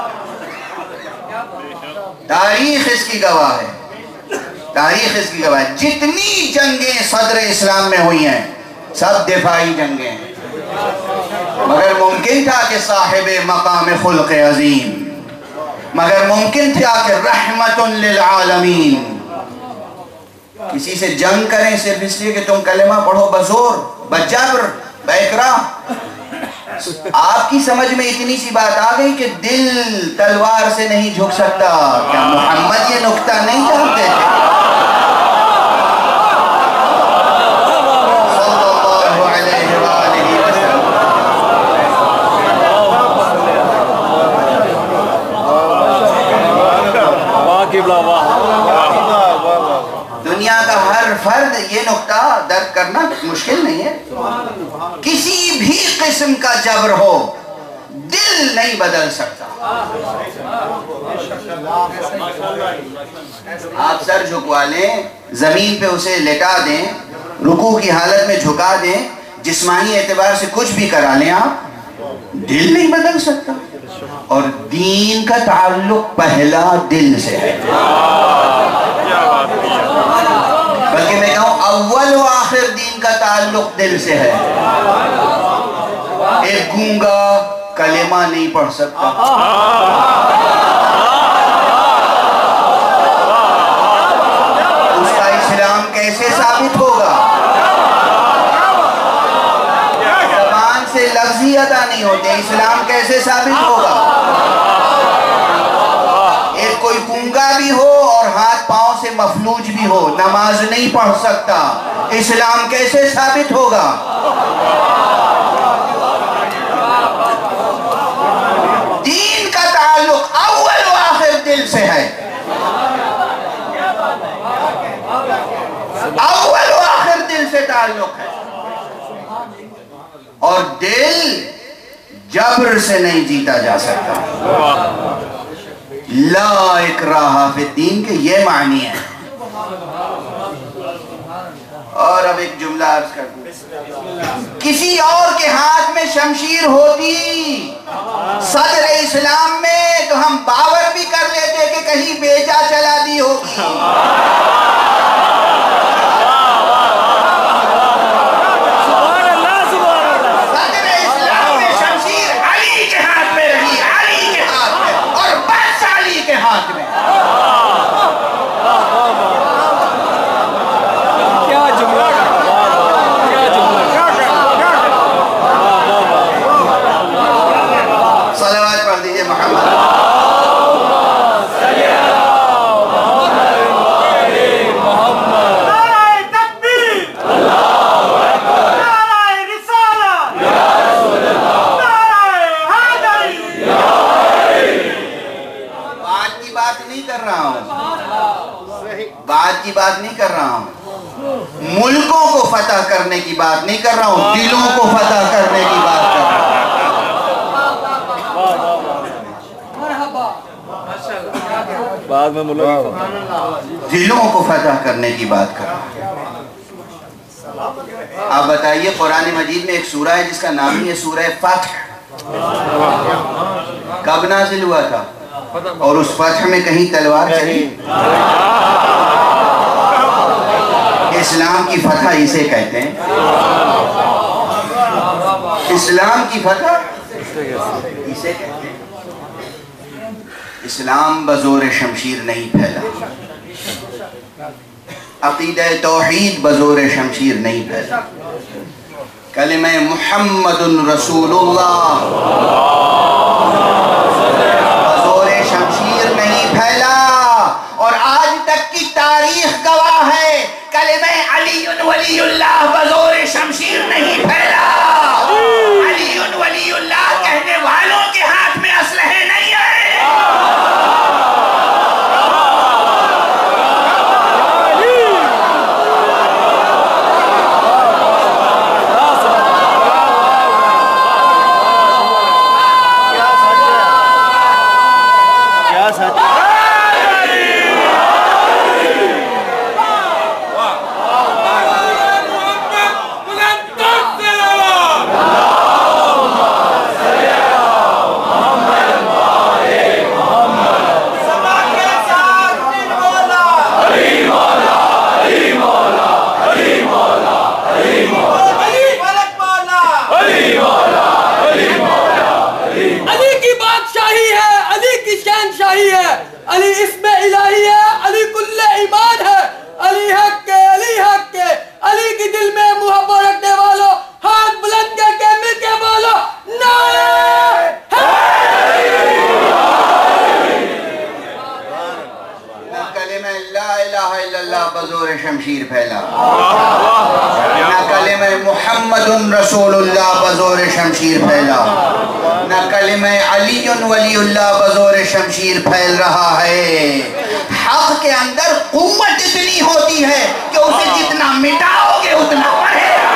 تاریخ اس کی گواہ ہے. تاریخ اس کی گواہ ہے. جتنی جنگیں صدر اسلام میں ہوئی ہیں سب دفاعی جنگیں ہیں. مگر ممکن تھا کہ صاحب مقام خلق عظیم، مگر ممکن تھا کہ رحمت للعالمین کسی سے جنگ کریں صرف اس لیے کہ تم کلمہ پڑھو بزور، بجبر، باکراہ. آپ کی سمجھ میں اتنی سی بات آ گئی کہ دل تلوار سے نہیں جھک سکتا. کیا محمد یہ نکتہ نہیں جانتے تھے؟ دنیا کا ہر فرد یہ نقطہ درک کرنا مشکل نہیں ہے. کسی بھی قسم کا جبر ہو دل نہیں بدل سکتا. آپ سر جھکوا لیں، زمین پہ اسے لٹا دیں، رکوع کی حالت میں جھکا دیں، جسمانی اعتبار سے کچھ بھی کرا لیں، آپ دل نہیں بدل سکتا. اور دین کا تعلق پہلا دل سے ہے، بلکہ میں کہوں اول و آخر دین کا تعلق دل سے ہے. ایک گونگا کلمہ نہیں پڑھ سکتا، اس کا اسلام کیسے ثابت ہوگا؟ زبان سے لفظی ادا نہیں ہوتے، اسلام کیسے ثابت ہوگا؟ ایک کوئی گونگا بھی ہو اور ہاتھ پاؤں سے مفلوج بھی ہو، نماز نہیں پڑھ سکتا، اسلام کیسے ثابت ہوگا؟ دین کا تعلق اول و آخر دل سے ہے. اول و آخر دل سے تعلق ہے. اور دل جبر سے نہیں جیتا جا سکتا. لا اکراہ فی الدین کے یہ معنی ہے. اور اب ایک جملہ عرض کر دوں. کسی اور کے ہاتھ میں شمشیر ہوتی صدر اسلام میں تو ہم باور بھی کر لیتے کہ کہیں بیجا چلا دی ہوگی. صدر اسلام میں شمشیر علی کے ہاتھ میں رہی، علی کے ہاتھ میں، اور بس علی کے ہاتھ میں. صلوات پڑھ دیجئے محمد. بات کی بات نہیں کر رہا ہوں، ملکوں کو فتح کرنے کی بات نہیں کر رہا ہوں، دلوں کو فتح کرنے کی بات کر رہا ہوں. بعد میں دلوں کو فتح کرنے کی بات کر رہا ہوں. آپ بتائیے قرآن مجید میں ایک سورہ ہے جس کا نام ہی ہے سورہ فتح. کب نازل ہوا تھا؟ اور اس فتح میں کہیں تلوار چلی؟ اسلام کی فتح اسے کہتے ہیں. اسلام کی فتح اسے کہتے ہیں. اسلام بزور شمشیر نہیں پھیلا، عقیدہ توحید بزور شمشیر نہیں پھیلا، کلمہ محمد رسول اللہ بزور شمشیر نہیں پھیلا. اور آج تک کی تاریخ گواہ ہے کلمہ علی ولی اللہ بزور شمشیر نہیں پھیلا. علی ولی اللہ کہنے والوں کے ہاتھ میں اسلحے نہیں ہے. علی اسم الہی ہے، علی کل ایمان ہے، علی حق ہے، علی حق ہے، علی کی دل میں محبت رکھنے والوں ہاتھ بلند کر کے مل کے بولو نعرہ کلمہ لا الہ الا اللہ بزور شمشیر پھیلا، نہ کلمہ محمد رسول اللہ بزور شمشیر پھیلا، نہ کلمہ علی ولی اللہ بزور شمشیر پھیل رہا ہے۔ حق کے اندر قوت اتنی ہوتی ہے کہ اسے جتنا مٹاؤ گے اتنا بڑھے گا۔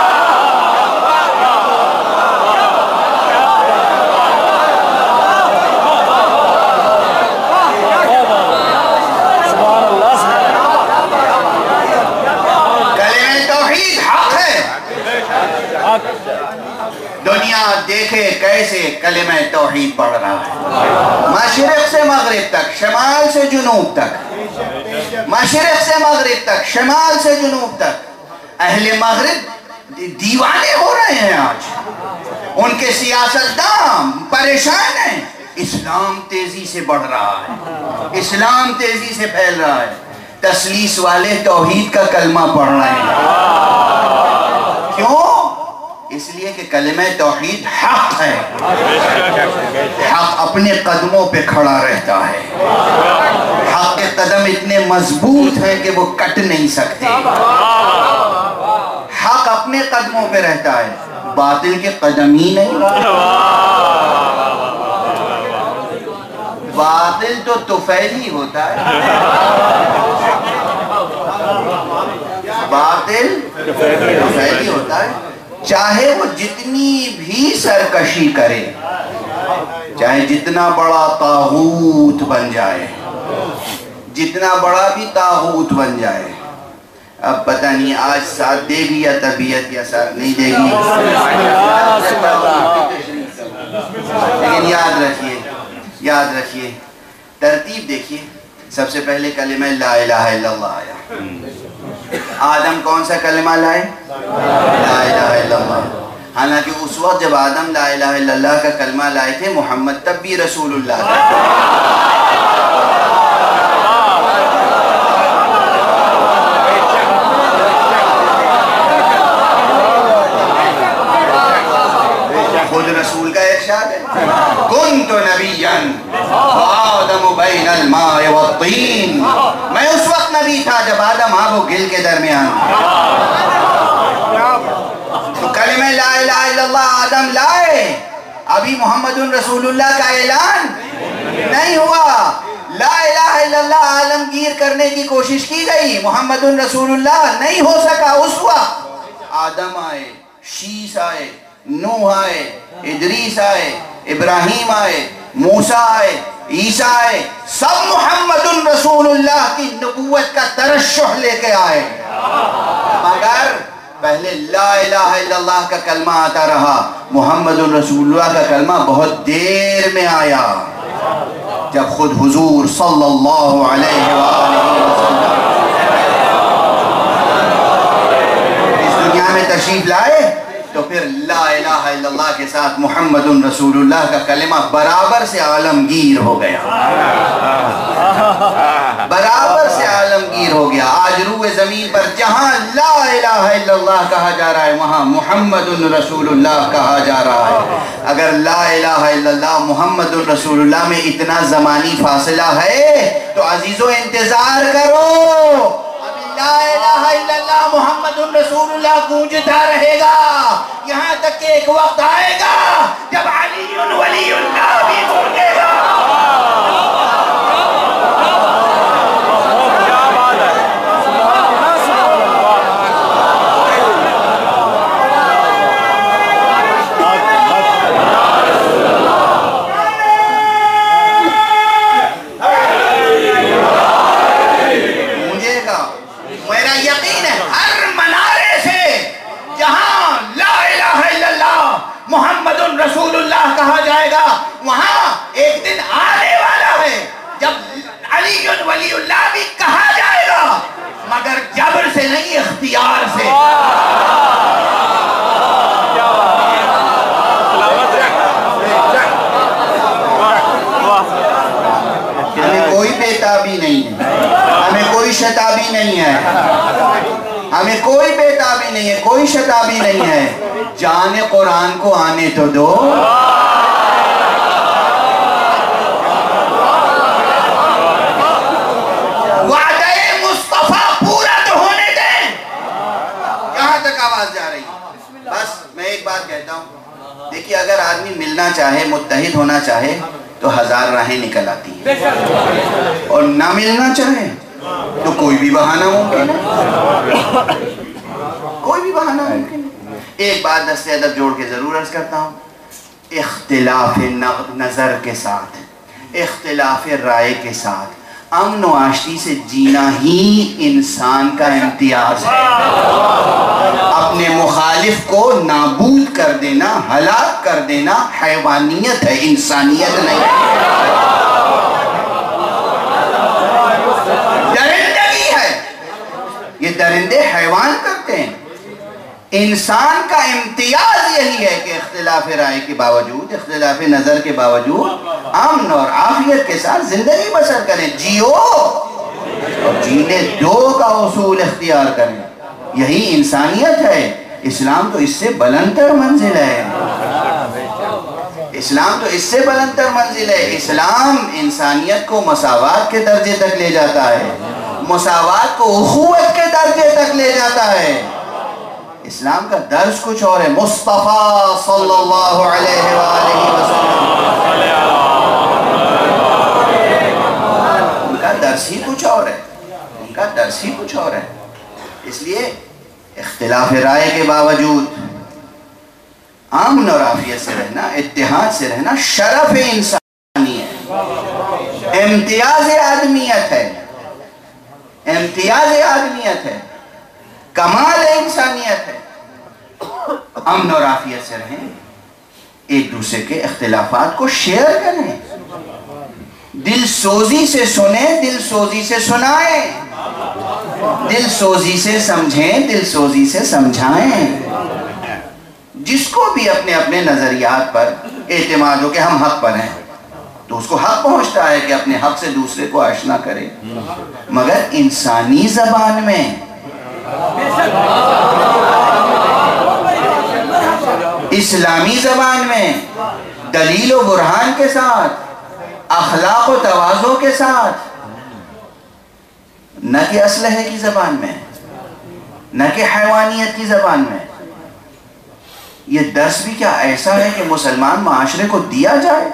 دنیا دیکھے کیسے کلمہ توحید بڑھ رہا ہے، مشرق سے مغرب تک، شمال سے جنوب تک، مشرق سے مغرب تک، شمال سے جنوب تک۔ اہل مغرب دیوانے ہو رہے ہیں آج، ان کے سیاستدان پریشان ہیں۔ اسلام تیزی سے بڑھ رہا ہے، اسلام تیزی سے پھیل رہا ہے، تثلیث والے توحید کا کلمہ پڑھ رہے ہیں۔ کیوں؟ اس لیے کہ کلمہ توحید حق ہے، حق اپنے قدموں پہ کھڑا رہتا ہے، حق کے قدم اتنے مضبوط ہیں کہ وہ کٹ نہیں سکتے، حق اپنے قدموں پہ رہتا ہے، باطل کے قدم ہی نہیں۔ باطل تو طفیلی ہوتا ہے، باطل طفیلی ہوتا ہے، چاہے وہ جتنی بھی سرکشی کرے، چاہے جتنا بڑا طاغوت بن جائے، جتنا بڑا بھی طاغوت بن جائے۔ اب پتہ نہیں آج ساتھ دے گی یا طبیعت یا ساتھ نہیں دے گی، لیکن یاد رکھیے ترتیب دیکھیے۔ سب سے پہلے کلمہ لا الہ الا اللہ آیا، آدم کون سا کلمہ لائے؟ لا الہ الا اللہ۔ حالانکہ اس وقت جب آدم لا الہ الا اللہ کا کلمہ لائے تھے، محمد تب بھی رسول اللہ تھا۔ خود رسول کا ارشاد ہے، کنت نبیا وآدم بین الماء والطین، میں اس وقت نبی تھا جب آدم آب و گل کے درمیان۔ تو کلمہ لا الہ الا اللہ آدم لائے، ابھی محمد رسول اللہ کا اعلان نہیں ہوا۔ لا الہ الا اللہ عالمگیر کرنے کی کوشش کی گئی، محمد رسول اللہ نہیں ہو سکا۔ اس وقت آدم آئے، شیس آئے، نوح آئے، ادریس آئے، ابراہیم آئے، موسیٰ آئے، عیسیٰ آئے، سب محمد رسول اللہ کی نبوت کا ترشح لے کے آئے، مگر پہلے لا الہ الا اللہ کا کلمہ آتا رہا۔ محمد رسول اللہ کا کلمہ بہت دیر میں آیا، جب خود حضور صلی اللہ علیہ وآلہ وسلم اس دنیا میں تشریف لائے تو پھر لا الہ الا اللہ کے ساتھ محمد رسول اللہ کا کلمہ برابر سے عالمگیر ہو گیا، برابر سے عالمگیر ہو گیا۔ آج روح زمین پر جہاں لا الہ الا اللہ کہا جا رہا ہے، وہاں محمد رسول اللہ کہا جا رہا ہے۔ اگر لا الہ الا اللہ محمد رسول اللہ میں اتنا زمانی فاصلہ ہے تو عزیزو انتظار کرو، لا الہ الا اللہ محمد رسول اللہ گونجتا رہے گا، یہاں تک کہ ایک وقت آئے گا جب علی ولی اللہ بھی گونجے گا۔ رسول اللہ کہا جائے گا، وہاں ایک شتابی نہیں ہے، ہمیں کوئی بیتابی نہیں ہے، کوئی شتابی نہیں ہے. جان قرآن کو آنے تو دو. وعدہ مصطفیٰ پورا تو ہونے دیں. کہاں تک آواز جا رہی ہے؟ بس میں ایک بات کہتا ہوں، دیکھیے اگر آدمی ملنا چاہے، متحد ہونا چاہے تو 1000 راہیں نکل آتی ہیں، اور نہ ملنا چاہے تو کوئی بھی بہانہ ممکن ہے، کوئی بھی بہانہ ممکن ہے. ایک بات دست ادب جوڑ کے ضرور عرض کرتا ہوں، اختلاف نظر کے ساتھ، اختلاف رائے کے ساتھ امن و آشتی سے جینا ہی انسان کا امتیاز ہے. اپنے مخالف کو نابود کر دینا، ہلاک کر دینا حیوانیت ہے، انسانیت نہیں ہے، درندگی ہے. یہ درندے حیوان کرتے ہیں. انسان کا امتیاز یہی ہے کہ اختلاف رائے کے باوجود، اختلاف نظر کے باوجود امن اور عافیت کے ساتھ زندگی بسر کریں. جیو اور جینے دو کا اصول اختیار کریں، یہی انسانیت ہے. اسلام تو اس سے بلندتر منزل ہے، اسلام تو اس سے بلندتر منزل ہے. اسلام انسانیت کو مساوات کے درجے تک لے جاتا ہے، مساوات کو اخوت کے درجے تک لے جاتا ہے. اسلام کا درس کچھ اور ہے. مصطفیٰ صلی اللہ علیہ وآلہ وسلم ان کا درس ہی کچھ اور ہے، ان کا درس ہی کچھ اور ہے. اس لیے اختلاف رائے کے باوجود امن اور عافیت سے رہنا، اتحاد سے رہنا شرف انسانی ہے، امتیاز آدمیت ہے، امتیاز آدمیت ہے، کمال انسانیت ہے. امن اور عافیت سے رہیں، ایک دوسرے کے اختلافات کو شیئر کریں، دل سوزی سے سنیں، دل سوزی سے سنائیں، دل سوزی سے سمجھیں، دل سوزی سے سمجھائیں. جس کو بھی اپنے اپنے نظریات پر اعتماد ہو کہ ہم حق پر ہیں، تو اس کو حق پہنچتا ہے کہ اپنے حق سے دوسرے کو آشنا کرے، مگر انسانی زبان میں، اسلامی زبان میں، دلیل و برہان کے ساتھ، اخلاق و تواضع کے ساتھ، نہ کہ اسلحے کی زبان میں، نہ کہ حیوانیت کی زبان میں. یہ درس بھی کیا ایسا ہے کہ مسلمان معاشرے کو دیا جائے؟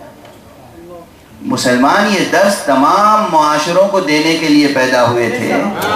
مسلمان یہ درس تمام معاشروں کو دینے کے لیے پیدا ہوئے تھے.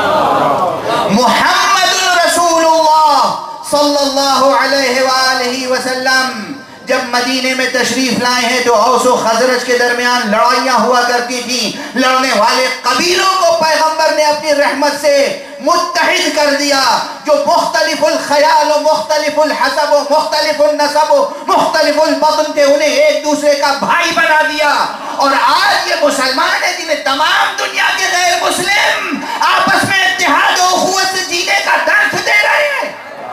محمد رسول اللہ صلی اللہ علیہ وآلہ وسلم جب مدینے میں تشریف لائے ہیں تو اوس و خزرج کے درمیان لڑائیاں ہوا کرتی تھیں. لڑنے والے قبیلوں کو پیغمبر نے اپنی رحمت سے متحد کر دیا. جو مختلف الخیال و مختلف الحسب و مختلف النسب و مختلف البطن تھے، انہیں ایک دوسرے کا بھائی بنا دیا. اور آج یہ مسلمان ہیں جنہیں تمام دنیا کے غیر مسلم آپس میں اتحاد و اخوت سے جینے کا درس دے رہے ہیں.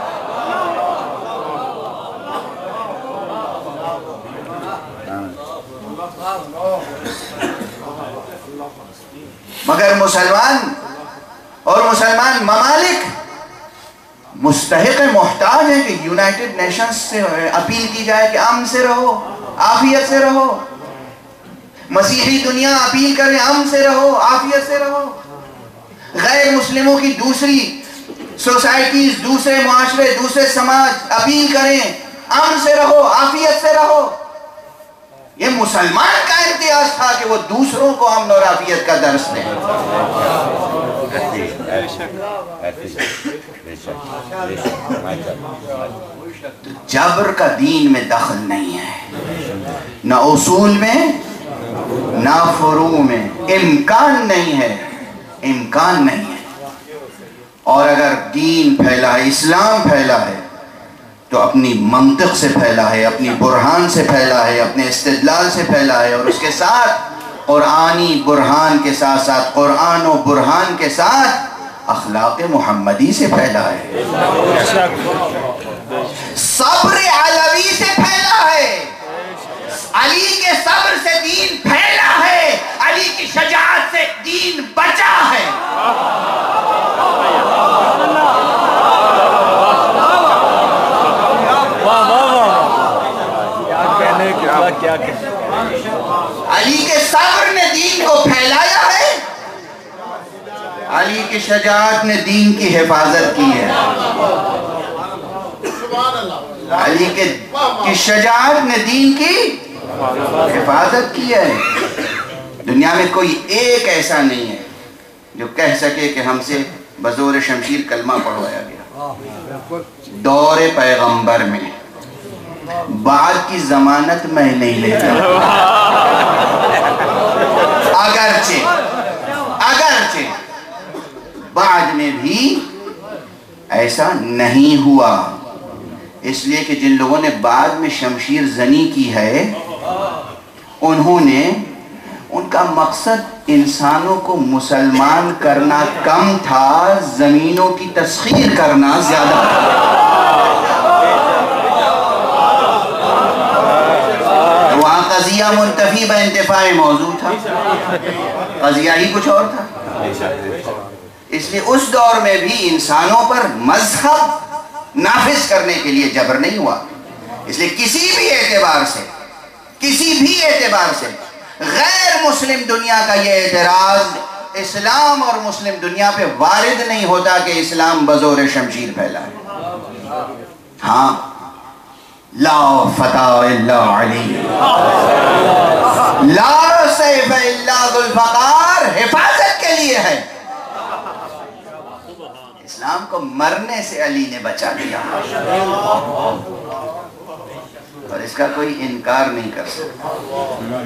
مگر مسلمان اور مسلمان ممالک مستحق محتاج ہیں کہ یونائٹڈ نیشنز سے اپیل کی جائے کہ امن سے رہو، عافیت سے رہو. مسیحی دنیا اپیل کرے امن سے رہو، عافیت سے رہو. غیر مسلموں کی دوسری سوسائٹیز، دوسرے معاشرے، دوسرے سماج اپیل کریں امن سے رہو، عافیت سے رہو. یہ مسلمان کا امتیاز تھا کہ وہ دوسروں کو امن اور عافیت کا درس دیں. جبر کا دین میں دخل نہیں ہے، نہ اصول میں نہ فروع میں. امکان نہیں ہے، امکان نہیں ہے. اور اگر دین پھیلا ہے، اسلام پھیلا ہے، تو اپنی منطق سے پھیلا ہے، اپنی برہان سے پھیلا ہے، اپنے استدلال سے پھیلا ہے، اور اس کے ساتھ قرآنی برہان کے ساتھ ساتھ قرآن و برہان کے ساتھ اخلاق محمدی سے پھیلا ہے، صبر علوی سے پھیلا ہے. علی کے صبر سے دین پھیلا ہے، علی کی شجاعت سے دین بچا ہے. علی کی شجاعت نے دین کی حفاظت کی ہے. علی کی شجاعت نے دین کی حفاظت کی ہے. دنیا میں کوئی ایک ایسا نہیں ہے جو کہہ سکے کہ ہم سے بزور شمشیر کلمہ پڑھوایا گیا. دور پیغمبر میں بعد کی ضمانت میں نہیں لیتا. اگرچہ بعد میں بھی ایسا نہیں ہوا، اس لیے کہ جن لوگوں نے بعد میں شمشیر زنی کی ہے انہوں نے ان کا مقصد انسانوں کو مسلمان کرنا کم تھا، زمینوں کی تسخیر کرنا زیادہ تھا. وہاں قضیہ منتفی با انتفاع موضوع تھا، قضیہ ہی کچھ اور تھا. اس لیے اس دور میں بھی انسانوں پر مذہب نافذ کرنے کے لیے جبر نہیں ہوا. اس لیے کسی بھی اعتبار سے غیر مسلم دنیا کا یہ اعتراض اسلام اور مسلم دنیا پہ وارد نہیں ہوتا کہ اسلام بزور شمشیر پھیلا ہے. ہاں، لا فتح الا علی، لا سیف الا ذو الفقار حفاظت کے لیے ہے. اسلام کو مرنے سے علی نے بچا لیا اور اس کا کوئی انکار نہیں کر سکتا.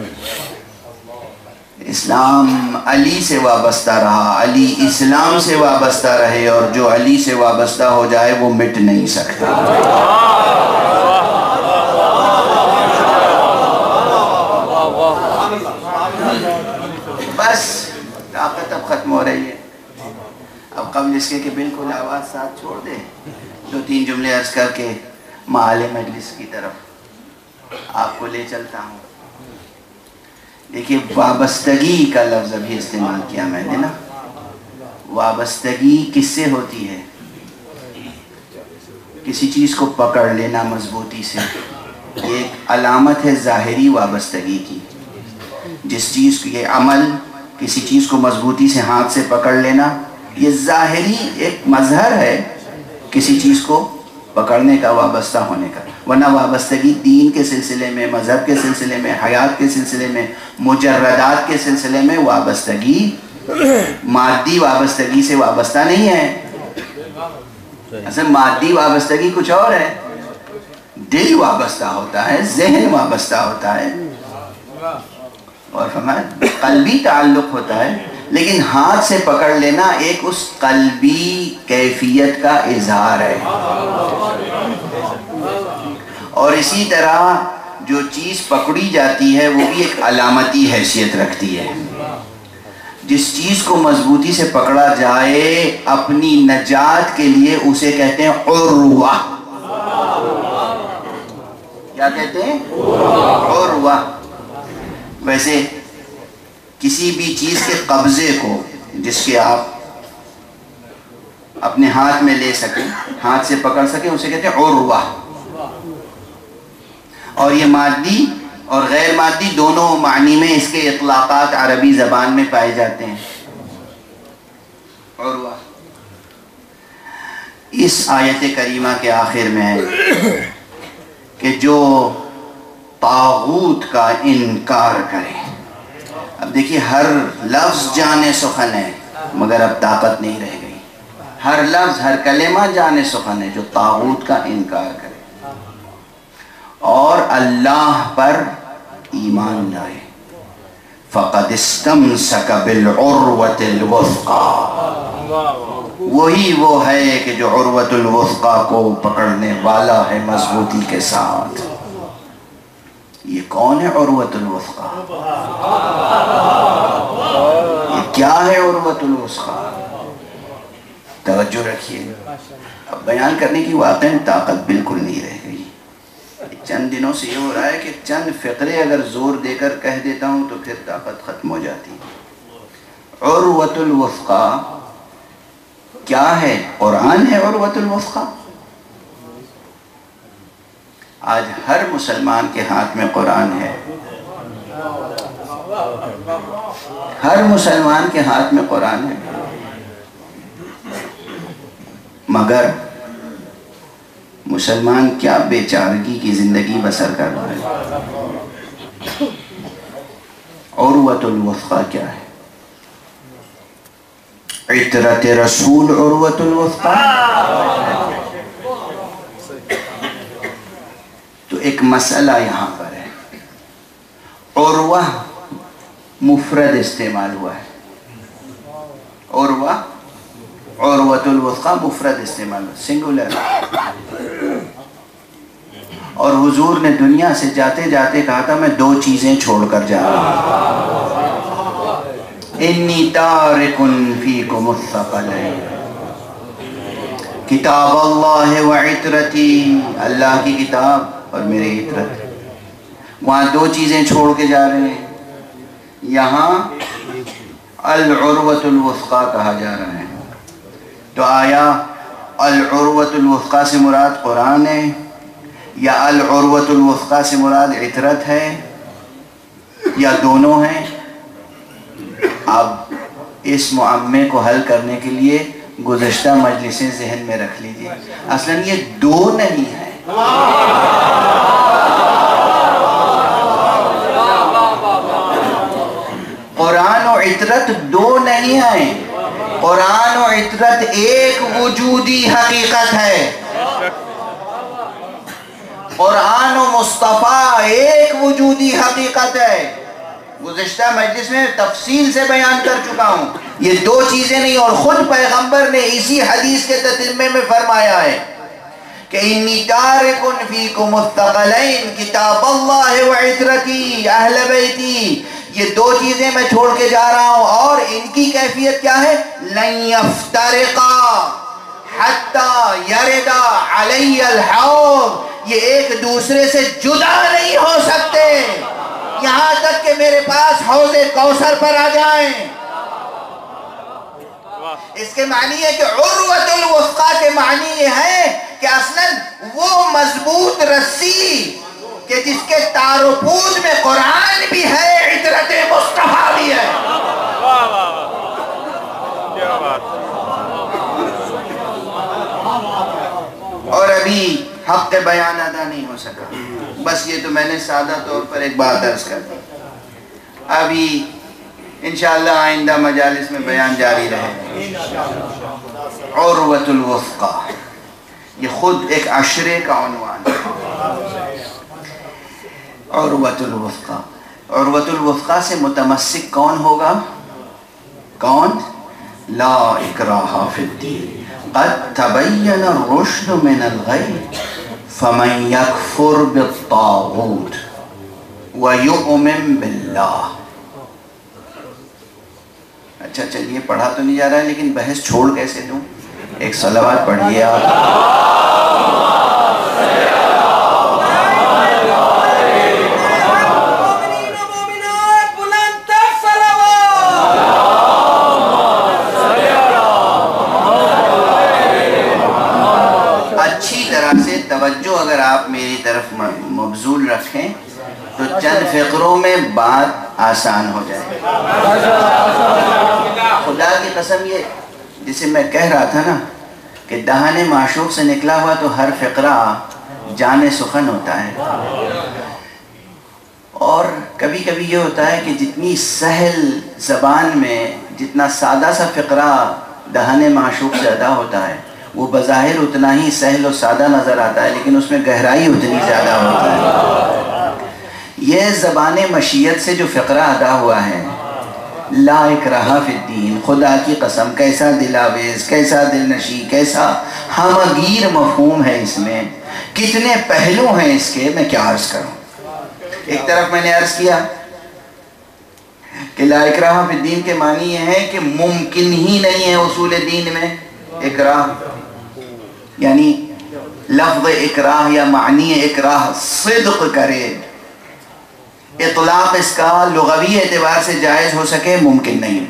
اسلام علی سے وابستہ رہا، علی اسلام سے وابستہ رہے، اور جو علی سے وابستہ ہو جائے وہ مٹ نہیں سکتا. بس طاقت اب ختم ہو رہی ہے. اب قبل اس کے کہ بالکل آواز ساتھ چھوڑ دے، 2-3 جملے عرض کر کے معال مجلس کی طرف آپ کو لے چلتا ہوں. دیکھیے، وابستگی کا لفظ ابھی استعمال کیا میں نے نا. وابستگی کس سے ہوتی ہے؟ کسی چیز کو پکڑ لینا مضبوطی سے، یہ ایک علامت ہے ظاہری وابستگی کی. جس چیز کو، یہ عمل، کسی چیز کو مضبوطی سے ہاتھ سے پکڑ لینا، یہ ظاہری ایک مظہر ہے کسی چیز کو پکڑنے کا، وابستہ ہونے کا. ورنہ وابستگی دین کے سلسلے میں، مذہب کے سلسلے میں، حیات کے سلسلے میں، مجردات کے سلسلے میں وابستگی مادی وابستگی سے وابستہ نہیں ہے. اصل مادی وابستگی کچھ اور ہے. دل وابستہ ہوتا ہے، ذہن وابستہ ہوتا ہے، اور فرمایا قلبی تعلق ہوتا ہے. لیکن ہاتھ سے پکڑ لینا ایک اس قلبی کیفیت کا اظہار ہے. اور اسی طرح جو چیز پکڑی جاتی ہے وہ بھی ایک علامتی حیثیت رکھتی ہے. جس چیز کو مضبوطی سے پکڑا جائے اپنی نجات کے لیے اسے کہتے ہیں عروہ. کیا کہتے ہیں؟ عروہ. ویسے کسی بھی چیز کے قبضے کو، جس کے آپ اپنے ہاتھ میں لے سکیں، ہاتھ سے پکڑ سکیں، اسے کہتے ہیں عروہ. اور یہ مادی اور غیر مادی دونوں معنی میں اس کے اطلاقات عربی زبان میں پائے جاتے ہیں. عروہ اس آیت کریمہ کے آخر میں ہے کہ جو طاغوت کا انکار کرے. اب دیکھیے، ہر لفظ جان سخن ہے مگر اب طاقت نہیں رہ گئی. ہر لفظ، ہر کلمہ جان سخن ہے. جو طاغوت کا انکار کرے اور اللہ پر ایمان لائے، فقد استمسک بالعروۃ الوثقی، وہی وہ ہے کہ جو عروۃ الوثقی کو پکڑنے والا ہے مضبوطی کے ساتھ. یہ کون ہے عروۃ الوثقی؟ یہ کیا ہے عروۃ الوثقی؟ توجہ رکھیے. اب بیان کرنے کی واقعی طاقت بالکل نہیں رہ گئی. چند دنوں سے یہ ہو رہا ہے کہ چند فقرے اگر زور دے کر کہہ دیتا ہوں تو پھر طاقت ختم ہو جاتی. عروۃ الوثقی کیا ہے؟ قرآن ہے عروۃ الوثقی. آج ہر مسلمان کے ہاتھ میں قرآن ہے. ہر مسلمان کے ہاتھ میں قرآن ہے. مگر مسلمان کیا بیچارگی کی زندگی بسر کر رہا ہے. عروۃ الوثقیٰ کیا ہے؟ عطرت رسول عروۃ الوثقیٰ. تو ایک مسئلہ یہاں پر ہے. عروہ مفرد استعمال ہوا ہے. عروہ عروۃ الوثقیٰ مفرد استعمال ہوا، سنگولر. اور حضور نے دنیا سے جاتے جاتے کہا تھا میں 2 چیزیں چھوڑ کر جا رہا ہوں. انی تارک فیکم الثقلین، کتاب اللہ و عطرتی، اللہ کی کتاب اور میرے عطرت. وہاں 2 چیزیں چھوڑ کے جا رہے ہیں، یہاں العروۃ الوثقیٰ کہا جا رہا ہے. تو آیا العروۃ الوثقیٰ سے مراد قرآن ہے یا العروۃ الوثقیٰ سے مراد عطرت ہے یا دونوں ہیں؟ اب اس معمے کو حل کرنے کے لیے گزشتہ مجلسیں ذہن میں رکھ لیجئے. اصلاً یہ 2 نہیں ہے. قرآن و عطرت 2 نہیں ہیں. قرآن و عطرت ایک وجودی حقیقت ہے. قرآن و مصطفیٰ ایک وجودی حقیقت ہے. گزشتہ مجلس میں تفصیل سے بیان کر چکا ہوں. یہ 2 چیزیں نہیں، اور خود پیغمبر نے اسی حدیث کے تتمے میں فرمایا ہے کہ انی تارک فیکم الثقلین، کتاب اللہ و عطرتی اہل بیتی. یہ 2 چیزیں میں چھوڑ کے جا رہا ہوں، اور ان کی کیفیت کیا ہے؟ لن یفترقا حتی یردا علی الحوض، یہ ایک دوسرے سے جدا نہیں ہو سکتے یہاں تک کہ میرے پاس حوض کوثر پر آ جائیں. اس کے معنی ہے کہ عروۃ الوثقیٰ کے معنی یہ ہے کہ اصلاً وہ مضبوط رسی کہ جس کے تار و پود میں قرآن بھی ہے، عطرت مصطفیٰ بھی ہے. اور ابھی حق بیان ادا نہیں ہو سکا. بس یہ تو میں نے سادہ طور پر ایک بات عرض کر دی. ابھی انشاءاللہ آئندہ مجالس میں بیان جاری رہے. عروۃ الوثقیٰ یہ خود ایک عشرے کا عنوان ہے. عروۃ الوثقیٰ، عروۃ الوثقیٰ سے متمسک کون ہوگا؟ کون؟ لا اکراہ فی الدین قد تبین الرشد من الغی فمن یکفر بالطاغوت ویؤمن باللہ. اچھا چلیے، پڑھا تو نہیں جا رہا ہے لیکن بحث چھوڑ کیسے دوں؟ ایک صلوات پڑھیے آپ. توجہ اگر آپ میری طرف مبذول رکھیں تو چند فقروں میں بات آسان ہو جائے. خدا کی قسم، یہ جسے میں کہہ رہا تھا نا کہ دہان معشوق سے نکلا ہوا تو ہر فقرہ جان سخن ہوتا ہے. اور کبھی کبھی یہ ہوتا ہے کہ جتنی سہل زبان میں جتنا سادہ سا فقرہ دہان معشوق سے ادا ہوتا ہے وہ بظاہر اتنا ہی سہل و سادہ نظر آتا ہے، لیکن اس میں گہرائی اتنی زیادہ ہوتا ہے. یہ زبان مشیت سے جو فقرہ ادا ہوا ہے، لا اکراہ فی الدین، خدا کی قسم کیسا دل آویز، کیسا دل نشی، کیسا ہمگیر مفہوم ہے. اس میں کتنے پہلو ہیں اس کے، میں کیا عرض کروں. ایک طرف میں نے عرض کیا کہ لا اکراہ فی الدین کے معنی یہ ہے کہ ممکن ہی نہیں ہے اصول دین میں اکراہ، یعنی لفظ اکراہ یا معنی اکراہ صدق کرے، اطلاق اس کا لغوی اعتبار سے جائز ہو سکے، ممکن نہیں.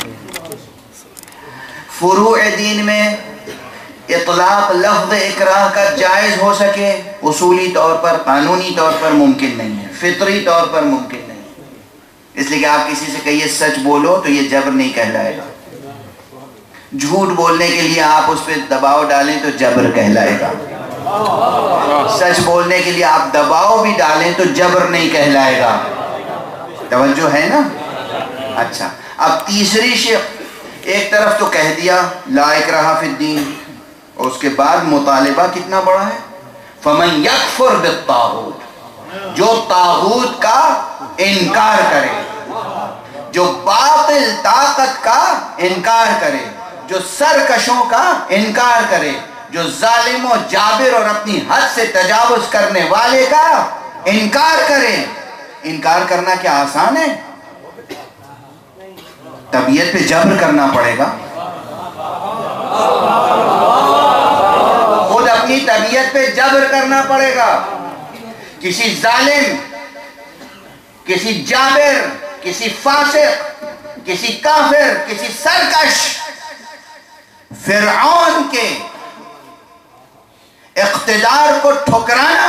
فروع دین میں اطلاق لفظ اکراہ کا جائز ہو سکے، اصولی طور پر قانونی طور پر ممکن نہیں ہے، فطری طور پر ممکن نہیں. اس لیے کہ آپ کسی سے کہیے سچ بولو تو یہ جبر نہیں کہلائے گا. جھوٹ بولنے کے لیے آپ اس پہ دباؤ ڈالیں تو جبر کہلائے گا، سچ بولنے کے لیے آپ دباؤ بھی ڈالیں تو جبر نہیں کہلائے گا. توجہ ہے نا؟ اچھا، اب تیسری شق، ایک طرف تو کہہ دیا لا اکراہ فی الدین، اور اس کے بعد مطالبہ کتنا بڑا ہے، فمن یکفر بالطاغوت، جو طاغوت کا انکار کرے، جو باطل طاقت کا انکار کرے، جو سرکشوں کا انکار کرے، جو ظالم و جابر اور اپنی حد سے تجاوز کرنے والے کا انکار کرے. انکار کرنا کیا آسان ہے؟ طبیعت پہ جبر کرنا پڑے گا، خود اپنی طبیعت پہ جبر کرنا پڑے گا. کسی ظالم، کسی جابر، کسی فاسق، کسی کافر، کسی سرکش فرعون کے اقتدار کو ٹھکرانا،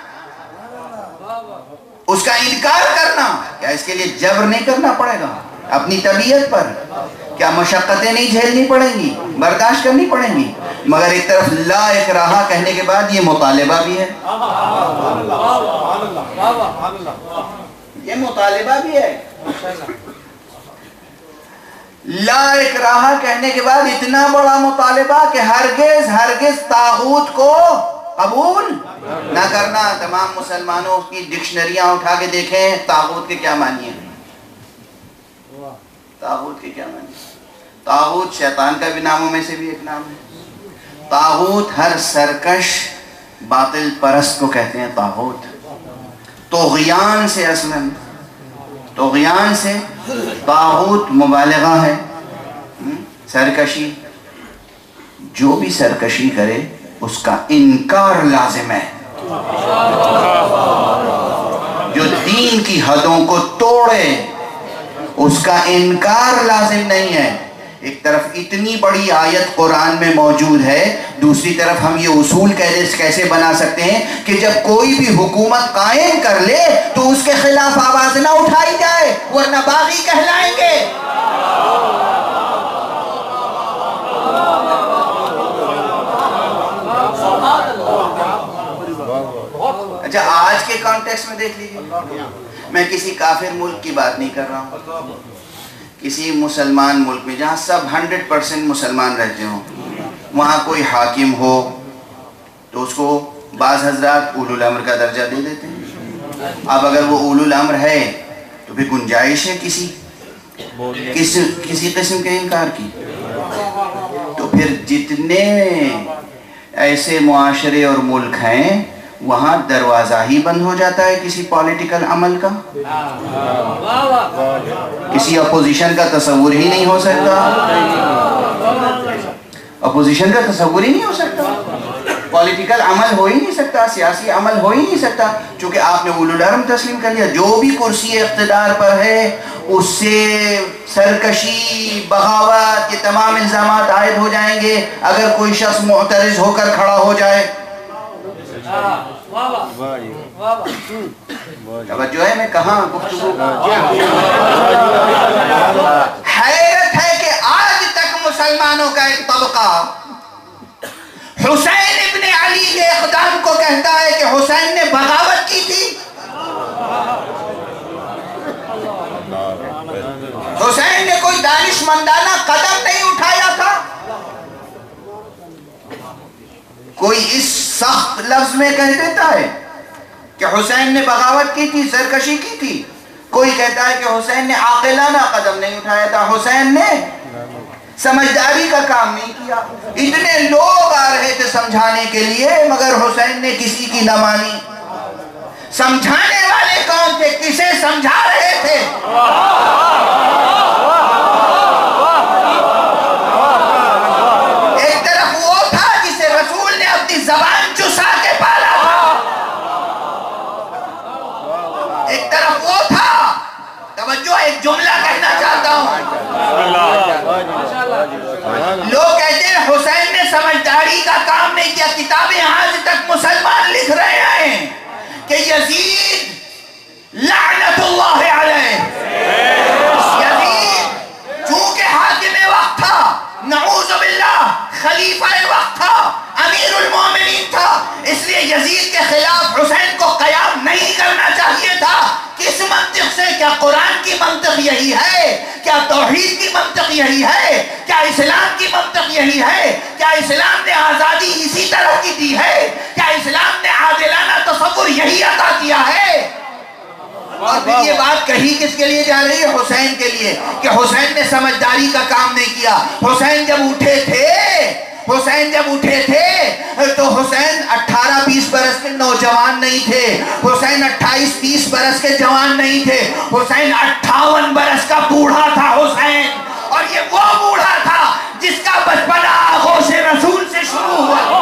اس کا انکار کرنا، کیا اس کے لیے جبر نہیں کرنا پڑے گا اپنی طبیعت پر؟ کیا مشقتیں نہیں جھیلنی پڑیں گی، برداشت کرنی پڑیں گی؟ مگر ایک طرف لا اکراہ کہنے کے بعد یہ مطالبہ بھی ہے، یہ مطالبہ بھی ہے. لا اکراہ کہنے کے بعد اتنا بڑا مطالبہ کہ ہرگز ہرگز طاغوت کو قبول نہ کرنا. تمام مسلمانوں کی ڈکشنریاں اٹھا کے دیکھیں طاغوت کے کیا معنی ہیں، طاغوت کے کیا معنی ہیں. طاغوت شیطان کا بھی ناموں میں سے بھی ایک نام ہے. طاغوت ہر سرکش باطل پرست کو کہتے ہیں طاغوت. طغیان سے اصلاً، طغیان سے طاغوت مبالغہ ہے، سرکشی. جو بھی سرکشی کرے اس کا انکار لازم ہے. جو دین کی حدوں کو توڑے اس کا انکار لازم نہیں ہے. ایک طرف اتنی بڑی آیت قرآن میں موجود ہے، دوسری طرف ہم یہ اصول کیسے بنا سکتے ہیں کہ جب کوئی بھی حکومت قائم کر لے تو اس کے خلاف آواز نہ اٹھائی جائے ورنہ باغی کہلائیں گے. اچھا، آج کے کانٹیکس میں دیکھ لیجیے، میں کسی کافر ملک کی بات نہیں کر رہا ہوں، کسی مسلمان ملک میں جہاں سب 100% مسلمان رہتے ہوں، وہاں کوئی حاکم ہو تو اس کو بعض حضرات اولو الامر کا درجہ دے دیتے ہیں. اب اگر وہ اولو الامر ہے تو پھر گنجائش ہے کسی قسم کے انکار کی. تو پھر جتنے ایسے معاشرے اور ملک ہیں وہاں دروازہ ہی بند ہو جاتا ہے کسی پولیٹیکل عمل کا. کسی اپوزیشن کا تصور ہی نہیں ہو سکتا، اپوزیشن کا تصور ہی نہیں ہو سکتا، پولیٹیکل عمل ہو ہی نہیں سکتا، سیاسی عمل ہو ہی نہیں سکتا، چونکہ آپ نے اولو الامر تسلیم کر لیا. جو بھی کرسی اقتدار پر ہے اس سے سرکشی، بغاوت، یہ تمام الزامات عائد ہو جائیں گے اگر کوئی شخص معترض ہو کر کھڑا ہو جائے. توجہ ہے میں کہاں گفتگو. حیرت ہے کہ آج تک مسلمانوں کا ایک طبقہ حسین ابن علی کے اقدام کو کہتا ہے کہ حسین نے بغاوت کی تھی. حسین نے کوئی دانشمندانہ قدم نہیں اٹھایا تھا. کوئی اس سخت لفظ میں کہہ دیتا ہے کہ حسین نے بغاوت کی تھی، سرکشی کی تھی. کوئی کہتا ہے کہ حسین نے عاقلانہ قدم نہیں اٹھایا تھا، حسین نے سمجھداری کا کام نہیں کیا. اتنے لوگ آ رہے تھے سمجھانے کے لیے مگر حسین نے کسی کی نہ مانی. سمجھانے والے کون تھے؟ کسے سمجھا رہے تھے؟ ایک طرف وہ تھا جسے رسول نے اپنی زبان چسا کے پالا تھا، ایک طرف وہ تھا. توجہ، ایک جملہ کہنا چاہتا ہوں. لوگ کہتے ہیں حسین نے سمجھداری کا کام نہیں کیا. کتابیں آج تک مسلمان لکھ رہے ہیں کہ یزید لعنت اللہ علیہ، یزید چونکہ حاکم وقت تھا، نعوذ باللہ خلیفہ وقت تھا، امیر المومنین تھا، اس لیے یزید کے خلاف حسین کو قیام نہیں کرنا چاہیے تھا۔ کس منطق سے؟ کیا قرآن کی منطق یہی ہے؟ کیا توحید کی منطق یہی ہے؟ کیا اسلام کی منطق یہی ہے؟ کیا اسلام نے آزادی اسی طرح کی دی ہے؟ کیا اسلام نے عادلانہ تصور یہی عطا کیا ہے؟ اور پھر یہ بات کہی کس کے لیے جا رہی ہے؟ حسین کے لیے، کہ حسین نے سمجھداری کا کام نہیں کیا۔ حسین جب اٹھے تھے تو حسین 18-20 برس کے نوجوان نہیں تھے، حسین 28-30 برس کے جوان نہیں تھے، حسین 58 برس کا بوڑھا تھا حسین، اور یہ وہ بوڑھا تھا جس کا بچپنا آغوش رسول سے شروع ہوا۔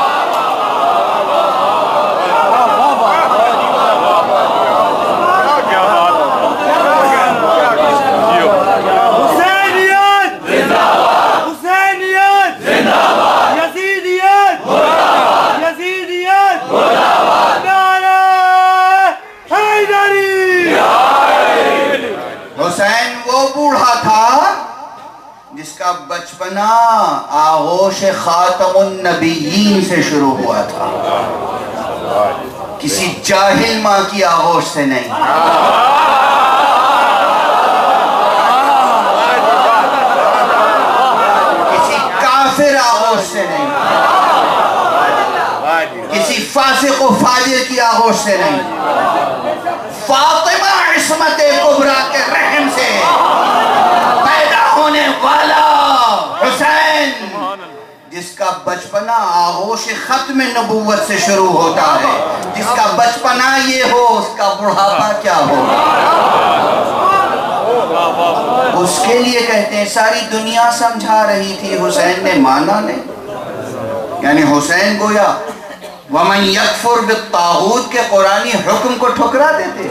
حسین وہ بوڑھا تھا جس کا بچپنا آغوش خاتم النبیین سے شروع ہوا تھا، کسی جاہل ماں کی آغوش سے نہیں، کسی کافر آغوش سے نہیں، کسی فاسق و فاجر کی آغوش سے نہیں، فاطمہ عصمت کبریٰ کے رحم سے پیدا ہونے والا حسین، جس کا بچپنا آغوش ختم نبوت سے شروع ہوتا ہے، جس کا بچپنا یہ ہو اس کا بڑھاپا کیا ہوگا؟ اس کے لیے کہتے ہیں ساری دنیا سمجھا رہی تھی، حسین نے مانا نہیں۔ یعنی حسین گویا وَمَنْ يَكْفُرْ بِالطَّاغُوتِ کے قرآنی حکم کو ٹھکرا دیتے۔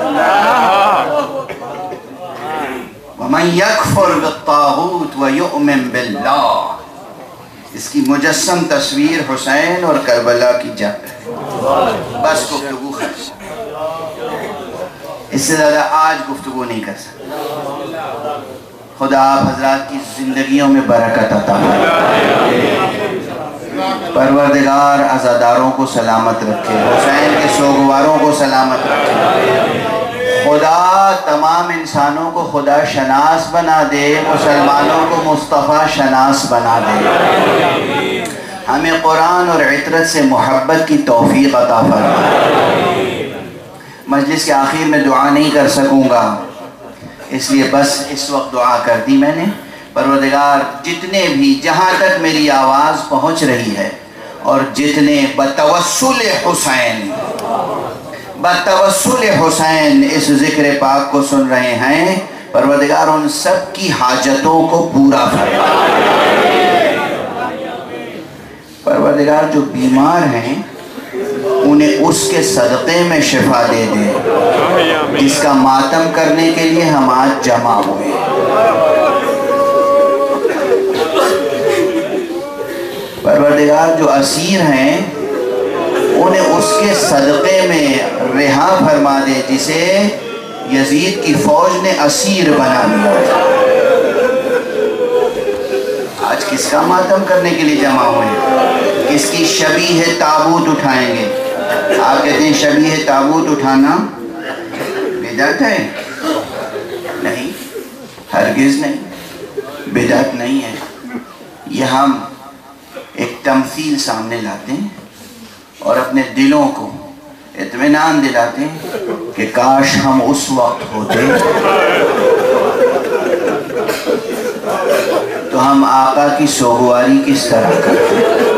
وَمَنْ يَكْفُرْ بِالطَّاغُوتِ وَيُؤْمِنْ بِاللَّهِ، اس کی مجسم تصویر حسین اور کربلا کی جنگ ہے۔ بس گفتگو ختم، اس سے زیادہ آج گفتگو نہیں کر سکتا۔ خدا آپ حضرات کی زندگیوں میں برکت عطا فرمائے، پروردگار عزاداروں کو سلامت رکھے، حسین کے سوگواروں کو سلامت رکھے، خدا تمام انسانوں کو خدا شناس بنا دے، مسلمانوں کو مصطفیٰ شناس بنا دے، ہمیں قرآن اور عطرت سے محبت کی توفیق عطا فرمائے۔ مجلس کے آخر میں دعا نہیں کر سکوں گا، اس لیے بس اس وقت دعا کر دی میں نے۔ پروردگار جتنے بھی جہاں تک میری آواز پہنچ رہی ہے اور جتنے بتوسل حسین اس ذکر پاک کو سن رہے ہیں، پروردگار ان سب کی حاجتوں کو پورا فرمائے۔ پروردگار جو بیمار ہیں انہیں اس کے صدقے میں شفا دے دے جس کا ماتم کرنے کے لیے ہم آج جمع ہوئے۔ پروردگار جو اسیر ہیں انہیں اس کے صدقے میں رہا فرما دے جسے یزید کی فوج نے اسیر بنا دیا۔ آج کس کا ماتم کرنے کے لیے جمع ہوئے؟ کس کی شبیہ تابوت اٹھائیں گے؟ آپ کہتے ہیں شبیہ تابوت اٹھانا بدعت ہے؟ نہیں، ہرگز نہیں، بدعت نہیں ہے۔ یہ ہم ایک تمثیل سامنے لاتے ہیں اور اپنے دلوں کو اطمینان دلاتے ہیں کہ کاش ہم اس وقت ہوتے تو ہم آقا کی سوگواری کس طرح کرتے۔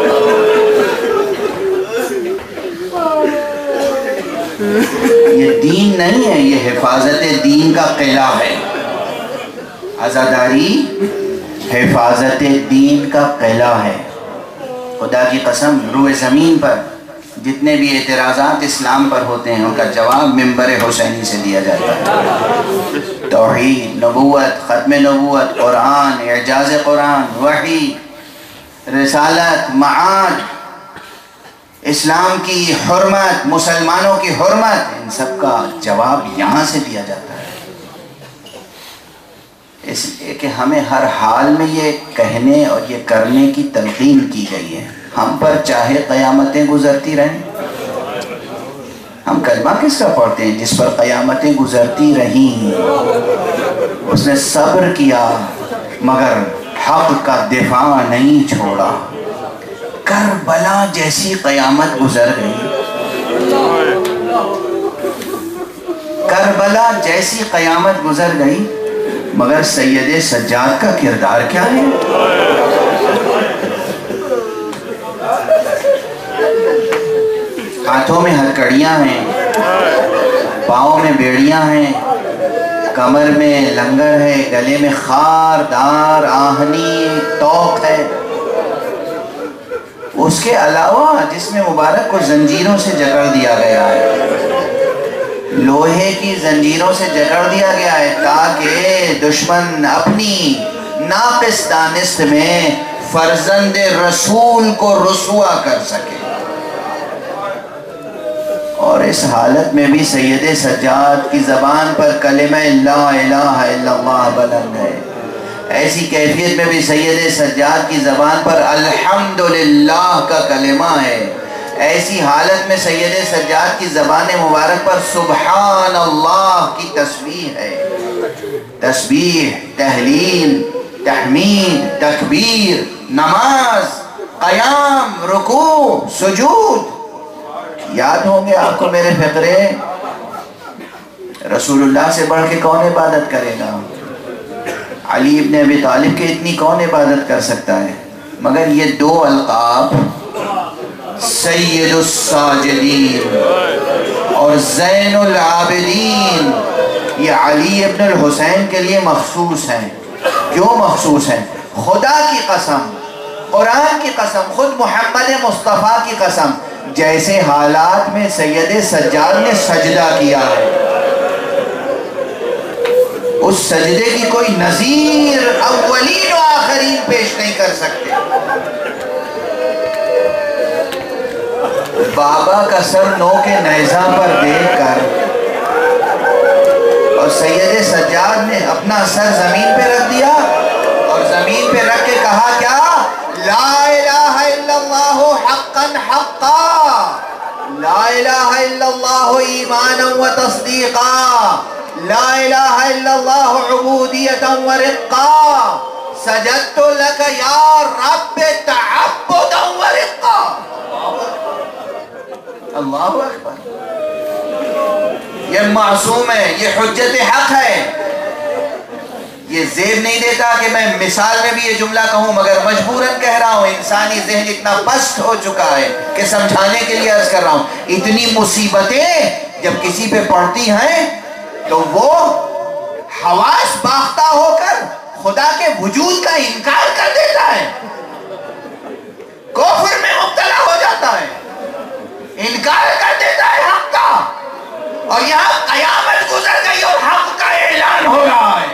یہ دین نہیں ہے، یہ حفاظت دین کا قلعہ ہے۔ عزاداری حفاظت دین کا قلعہ ہے۔ خدا کی قسم روئے زمین پر جتنے بھی اعتراضات اسلام پر ہوتے ہیں ان کا جواب منبر حسینی سے دیا جاتا ہے۔ توحید، نبوت، ختم نبوت، قرآن، اعجاز قرآن، وحی، رسالت، معاد، اسلام کی حرمت، مسلمانوں کی حرمت، ان سب کا جواب یہاں سے دیا جاتا ہے۔ اس لیے کہ ہمیں ہر حال میں یہ کہنے اور یہ کرنے کی تلقین کی گئی ہے، ہم پر چاہے قیامتیں گزرتی رہیں۔ ہم کلمہ کس کا پڑھتے ہیں؟ جس پر قیامتیں گزرتی رہیں، اس نے صبر کیا مگر حق کا دفاع نہیں چھوڑا۔ کربلا جیسی قیامت گزر گئی، کربلا جیسی قیامت گزر گئی، مگر سید سجاد کا کردار کیا ہے؟ ہاتھوں میں ہتھکڑیاں ہیں، پاؤں میں بیڑیاں ہیں، کمر میں لنگر ہے، گلے میں خاردار آہنی توق ہے۔ اس کے علاوہ جسم مبارک کو زنجیروں سے جکڑ دیا گیا ہے، لوہے کی زنجیروں سے جکڑ دیا گیا ہے تاکہ دشمن اپنی ناقص دانست میں فرزند رسول کو رسوا کر سکے۔ اور اس حالت میں بھی سید سجاد کی زبان پر کلمہ لا الہ الا اللہ بلند ہے۔ ایسی کیفیت میں بھی سید سجاد کی زبان پر الحمدللہ کا کلمہ ہے۔ ایسی حالت میں سید سجاد کی زبان مبارک پر سبحان اللہ کی تسبیح ہے۔ تسبیح، تحلیل، تحمید، تکبیر، نماز، قیام، رکوع، سجود۔ یاد ہوں گے آپ کو میرے فقرے، رسول اللہ سے بڑھ کے کون عبادت کرے گا؟ علی ابن ابی طالب کے اتنی کون عبادت کر سکتا ہے؟ مگر یہ دو القاب سید الساجدین اور زین العابدین یہ علی ابن الحسین کے لیے مخصوص ہیں۔ کیوں مخصوص ہیں؟ خدا کی قسم، قرآن کی قسم، خود محمد مصطفیٰ کی قسم، جیسے حالات میں سید سجاد نے سجدہ کیا ہے، اس سجدے کی کوئی نظیر اولین و آخرین پیش نہیں کر سکتے۔ بابا کا سر نو کے نیزہ پر دیکھ کر اور سید سجاد نے اپنا سر زمین پہ رکھ دیا اور زمین پہ رکھ کے کہا کیا؟ لا الہ الا اللہ حقا حقا، لا الہ الا اللہ ایمانا و تصدیقا، لا الہ الا اللہ عبودیتا و رقا، سجدت لک یا رب تعبدا و رقا۔ اللہ اکبر، یہ معصوم ہے، یہ حجت حق ہے۔ یہ زیب نہیں دیتا کہ میں مثال میں بھی یہ جملہ کہوں، مگر مجبوراً کہہ رہا ہوں، انسانی ذہن اتنا پست ہو چکا ہے کہ سمجھانے کے لیے عرض کر رہا ہوں۔ اتنی مصیبتیں جب کسی پہ پڑتی ہیں تو وہ حواس باختہ ہو کر خدا کے وجود کا انکار کر دیتا ہے، کفر میں مبتلا ہو جاتا ہے، انکار کر دیتا ہے حق کا۔ اور یہاں قیامت گزر گئی اور حق کا اعلان ہو رہا ہے۔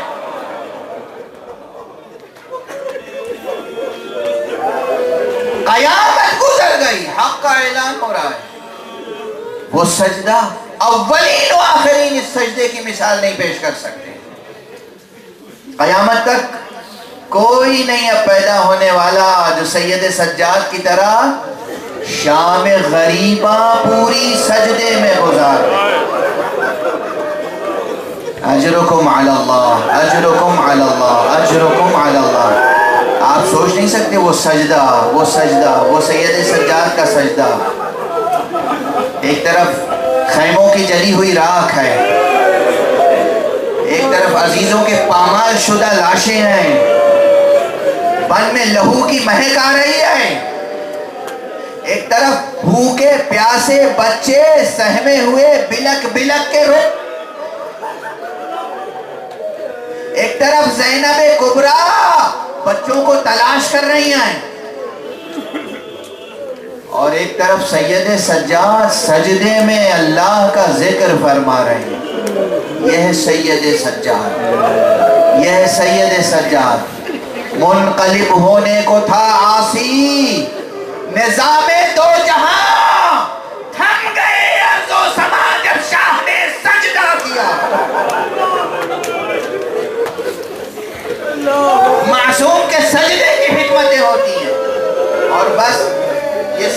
قیامت گزر گئی، حق کا اعلان ہو رہا ہے۔ وہ سجدہ اولین و آخرین اس سجدے کی مثال نہیں پیش کر سکتے۔ قیامت تک کوئی نہیں اب پیدا ہونے والا جو سید سجاد کی طرح شام غریبہ پوری سجدے میں گزار۔ اجرکم علی اللہ، اجرکم علی اللہ، اجرکم علی اللہ۔ آپ سوچ نہیں سکتے وہ سجدہ، وہ سجدہ، وہ سید سجاد کا سجدہ۔ ایک طرف خیموں کی جلی ہوئی راکھ ہے، ایک طرف عزیزوں کے پامال شدہ لاشیں ہیں، بن میں لہو کی مہک آ رہی ہے، ایک طرف بھوکے پیاسے بچے سہمے ہوئے بلک بلک کے رو، ایک طرف زینب کبریٰ بچوں کو تلاش کر رہی ہیں، اور ایک طرف سید سجاد سجدے میں اللہ کا ذکر فرما رہے ہیں۔ یہ ہے سید سجاد، یہ ہے سید سجاد۔ منقلب ہونے کو تھا عاصی، نظام دو جہاں تھم گئے ارض و سما جب شاہ نے سجدہ کیا۔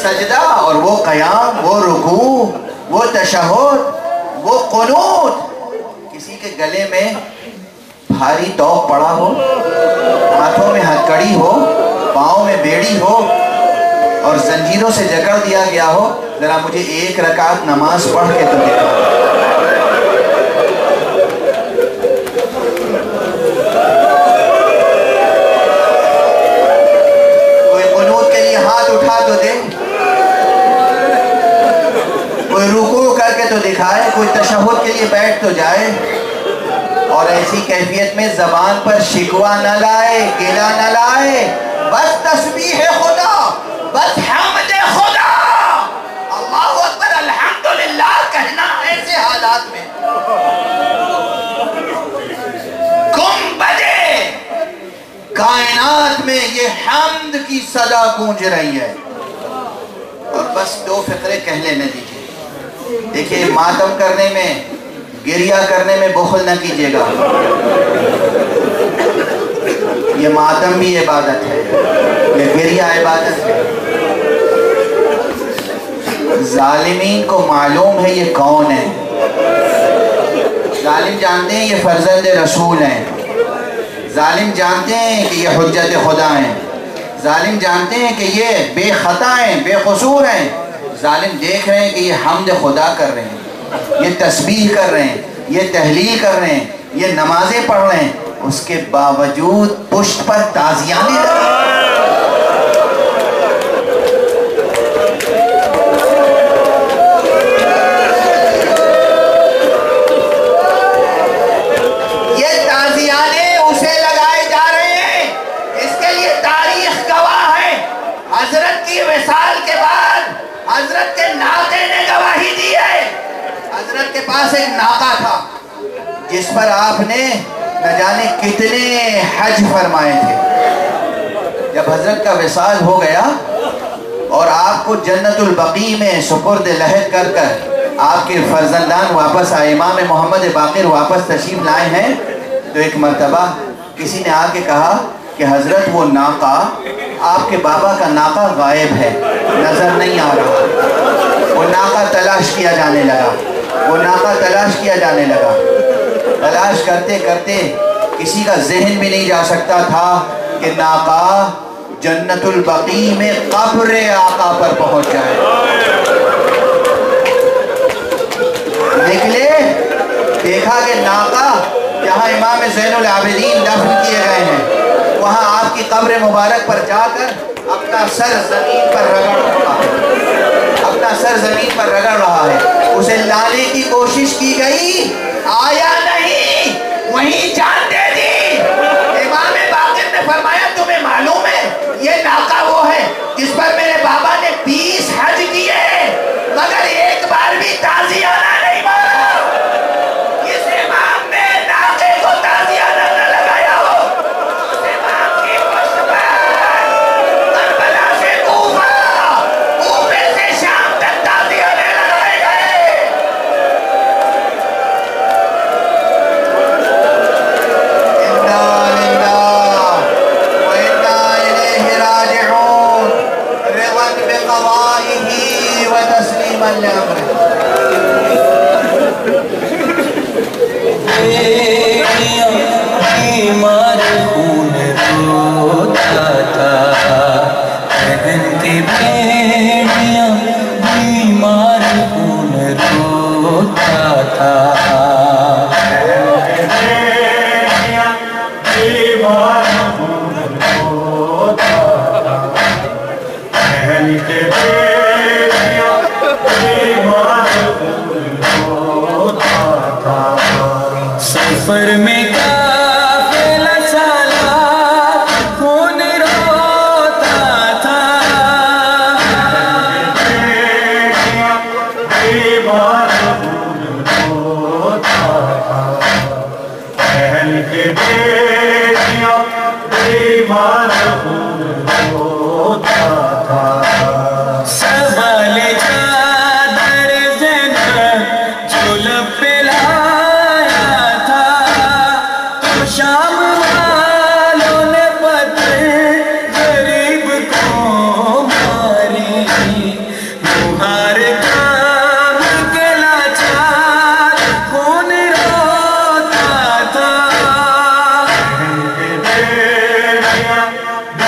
سجدہ اور وہ قیام، وہ رکوع، وہ تشہد، وہ قنوت، کسی کے گلے میں بھاری توق پڑا ہو، ہاتھوں میں ہتکڑی ہو، پاؤں میں بیڑی ہو اور زنجیروں سے جکڑ دیا گیا ہو، ذرا مجھے ایک رکعت نماز پڑھ کے تو دیکھا۔ کوئی قنوت کے لیے ہاتھ اٹھا تو دے، کوئی رکوع کر کے تو دکھائے، کوئی تشہد کے لیے بیٹھ تو جائے، اور ایسی کیفیت میں زبان پر شکوہ نہ لائے، گلہ نہ لائے، بس تسبیح خدا، بس حمد خدا، اللہ اکبر الحمدللہ کہنا ایسے حالات میں۔ گنبدِ کائنات میں یہ حمد کی صدا گونج رہی ہے، اور بس دو فقرے کہہ لینے دیجیے۔ دیکھیے، ماتم کرنے میں، گریہ کرنے میں بخل نہ کیجیے گا، یہ ماتم بھی عبادت ہے، یہ گریہ عبادت ہے۔ ظالمین کو معلوم ہے یہ کون ہے، ظالم جانتے ہیں یہ فرزند رسول ہیں، ظالم جانتے ہیں کہ یہ حجت خدا ہیں، ظالم جانتے ہیں کہ یہ بے خطا ہیں، بے قصور ہیں، ظالم دیکھ رہے ہیں کہ یہ حمد خدا کر رہے ہیں، یہ تسبیح کر رہے ہیں، یہ تحلیل کر رہے ہیں، یہ نمازیں پڑھ رہے ہیں، اس کے باوجود پشت پر تازیانے لگے۔ یہ تازیانے اسے لگائے جا رہے ہیں، اس کے لیے تاریخ گواہ ہے۔ حضرت کی وصال کے بعد حضرت کے ناقے نے گواہی دی ہے۔ حضرت کے پاس ایک ناقہ تھا جس پر آپ نے نہ جانے کتنے حج فرمائے تھے۔ جب حضرت کا وصال ہو گیا اور آپ کو جنت البقیع میں سپرد لحد کر کر آپ کے فرزندان واپس آئے، امام محمد باقر واپس تشریف لائے ہیں، تو ایک مرتبہ کسی نے آ کے کہا کہ حضرت وہ ناقہ، آپ کے بابا کا ناقہ غائب ہے، نظر نہیں آ رہا۔ وہ ناقہ تلاش کیا جانے لگا، وہ ناقہ تلاش کیا جانے لگا، تلاش کرتے کرتے کسی کا ذہن بھی نہیں جا سکتا تھا کہ ناقہ جنت البقیع میں قبر آقا پر پہنچ جائے۔ نکلے، دیکھا کہ ناقہ جہاں امام زین العابدین دفن کیے گئے ہیں، وہاں آپ کی قبر مبارک پر جا کر اپنا سر زمین پر رگڑ رہا ہے، اپنا سر زمین پر رگڑ رہا ہے۔ اسے لانے کی کوشش کی گئی، آیا نہیں، وہیں جان دے دی۔ امام باقر نے فرمایا تمہیں معلوم ہے یہ ناقہ وہ ہے جس پر میرے بابا نے 20 حج کیے مگر ایک بار بھی تازیانہ نہیں مارا۔ اس امام نے ناقے کو تازیانہ نہ لگایا ہو، اس امام کی پشت پر کربلا سے کوفہ، کوفے سے شام تک تازیانے لگائے گئے۔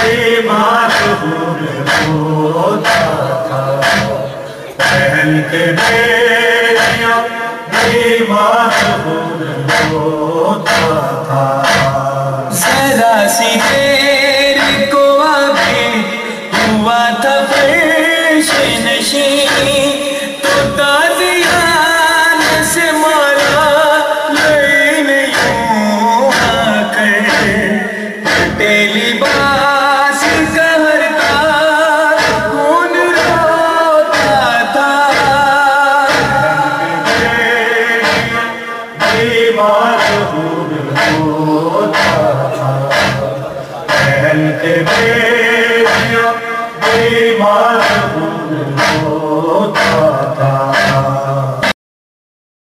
مشہور ہوتا تھا بہن کے بیٹیاں بھی مشہور ہوتا تھا ذرا سی دیر کو ابھی ہوا تھا فرش نشین تو تازیان سے مارا لین یوں آ کر پھٹے لباس کا ہر تار خون روتا تھا مشہور ہوتا تھا بہن کے بیٹیاں بھی مشہور ہوتا تھا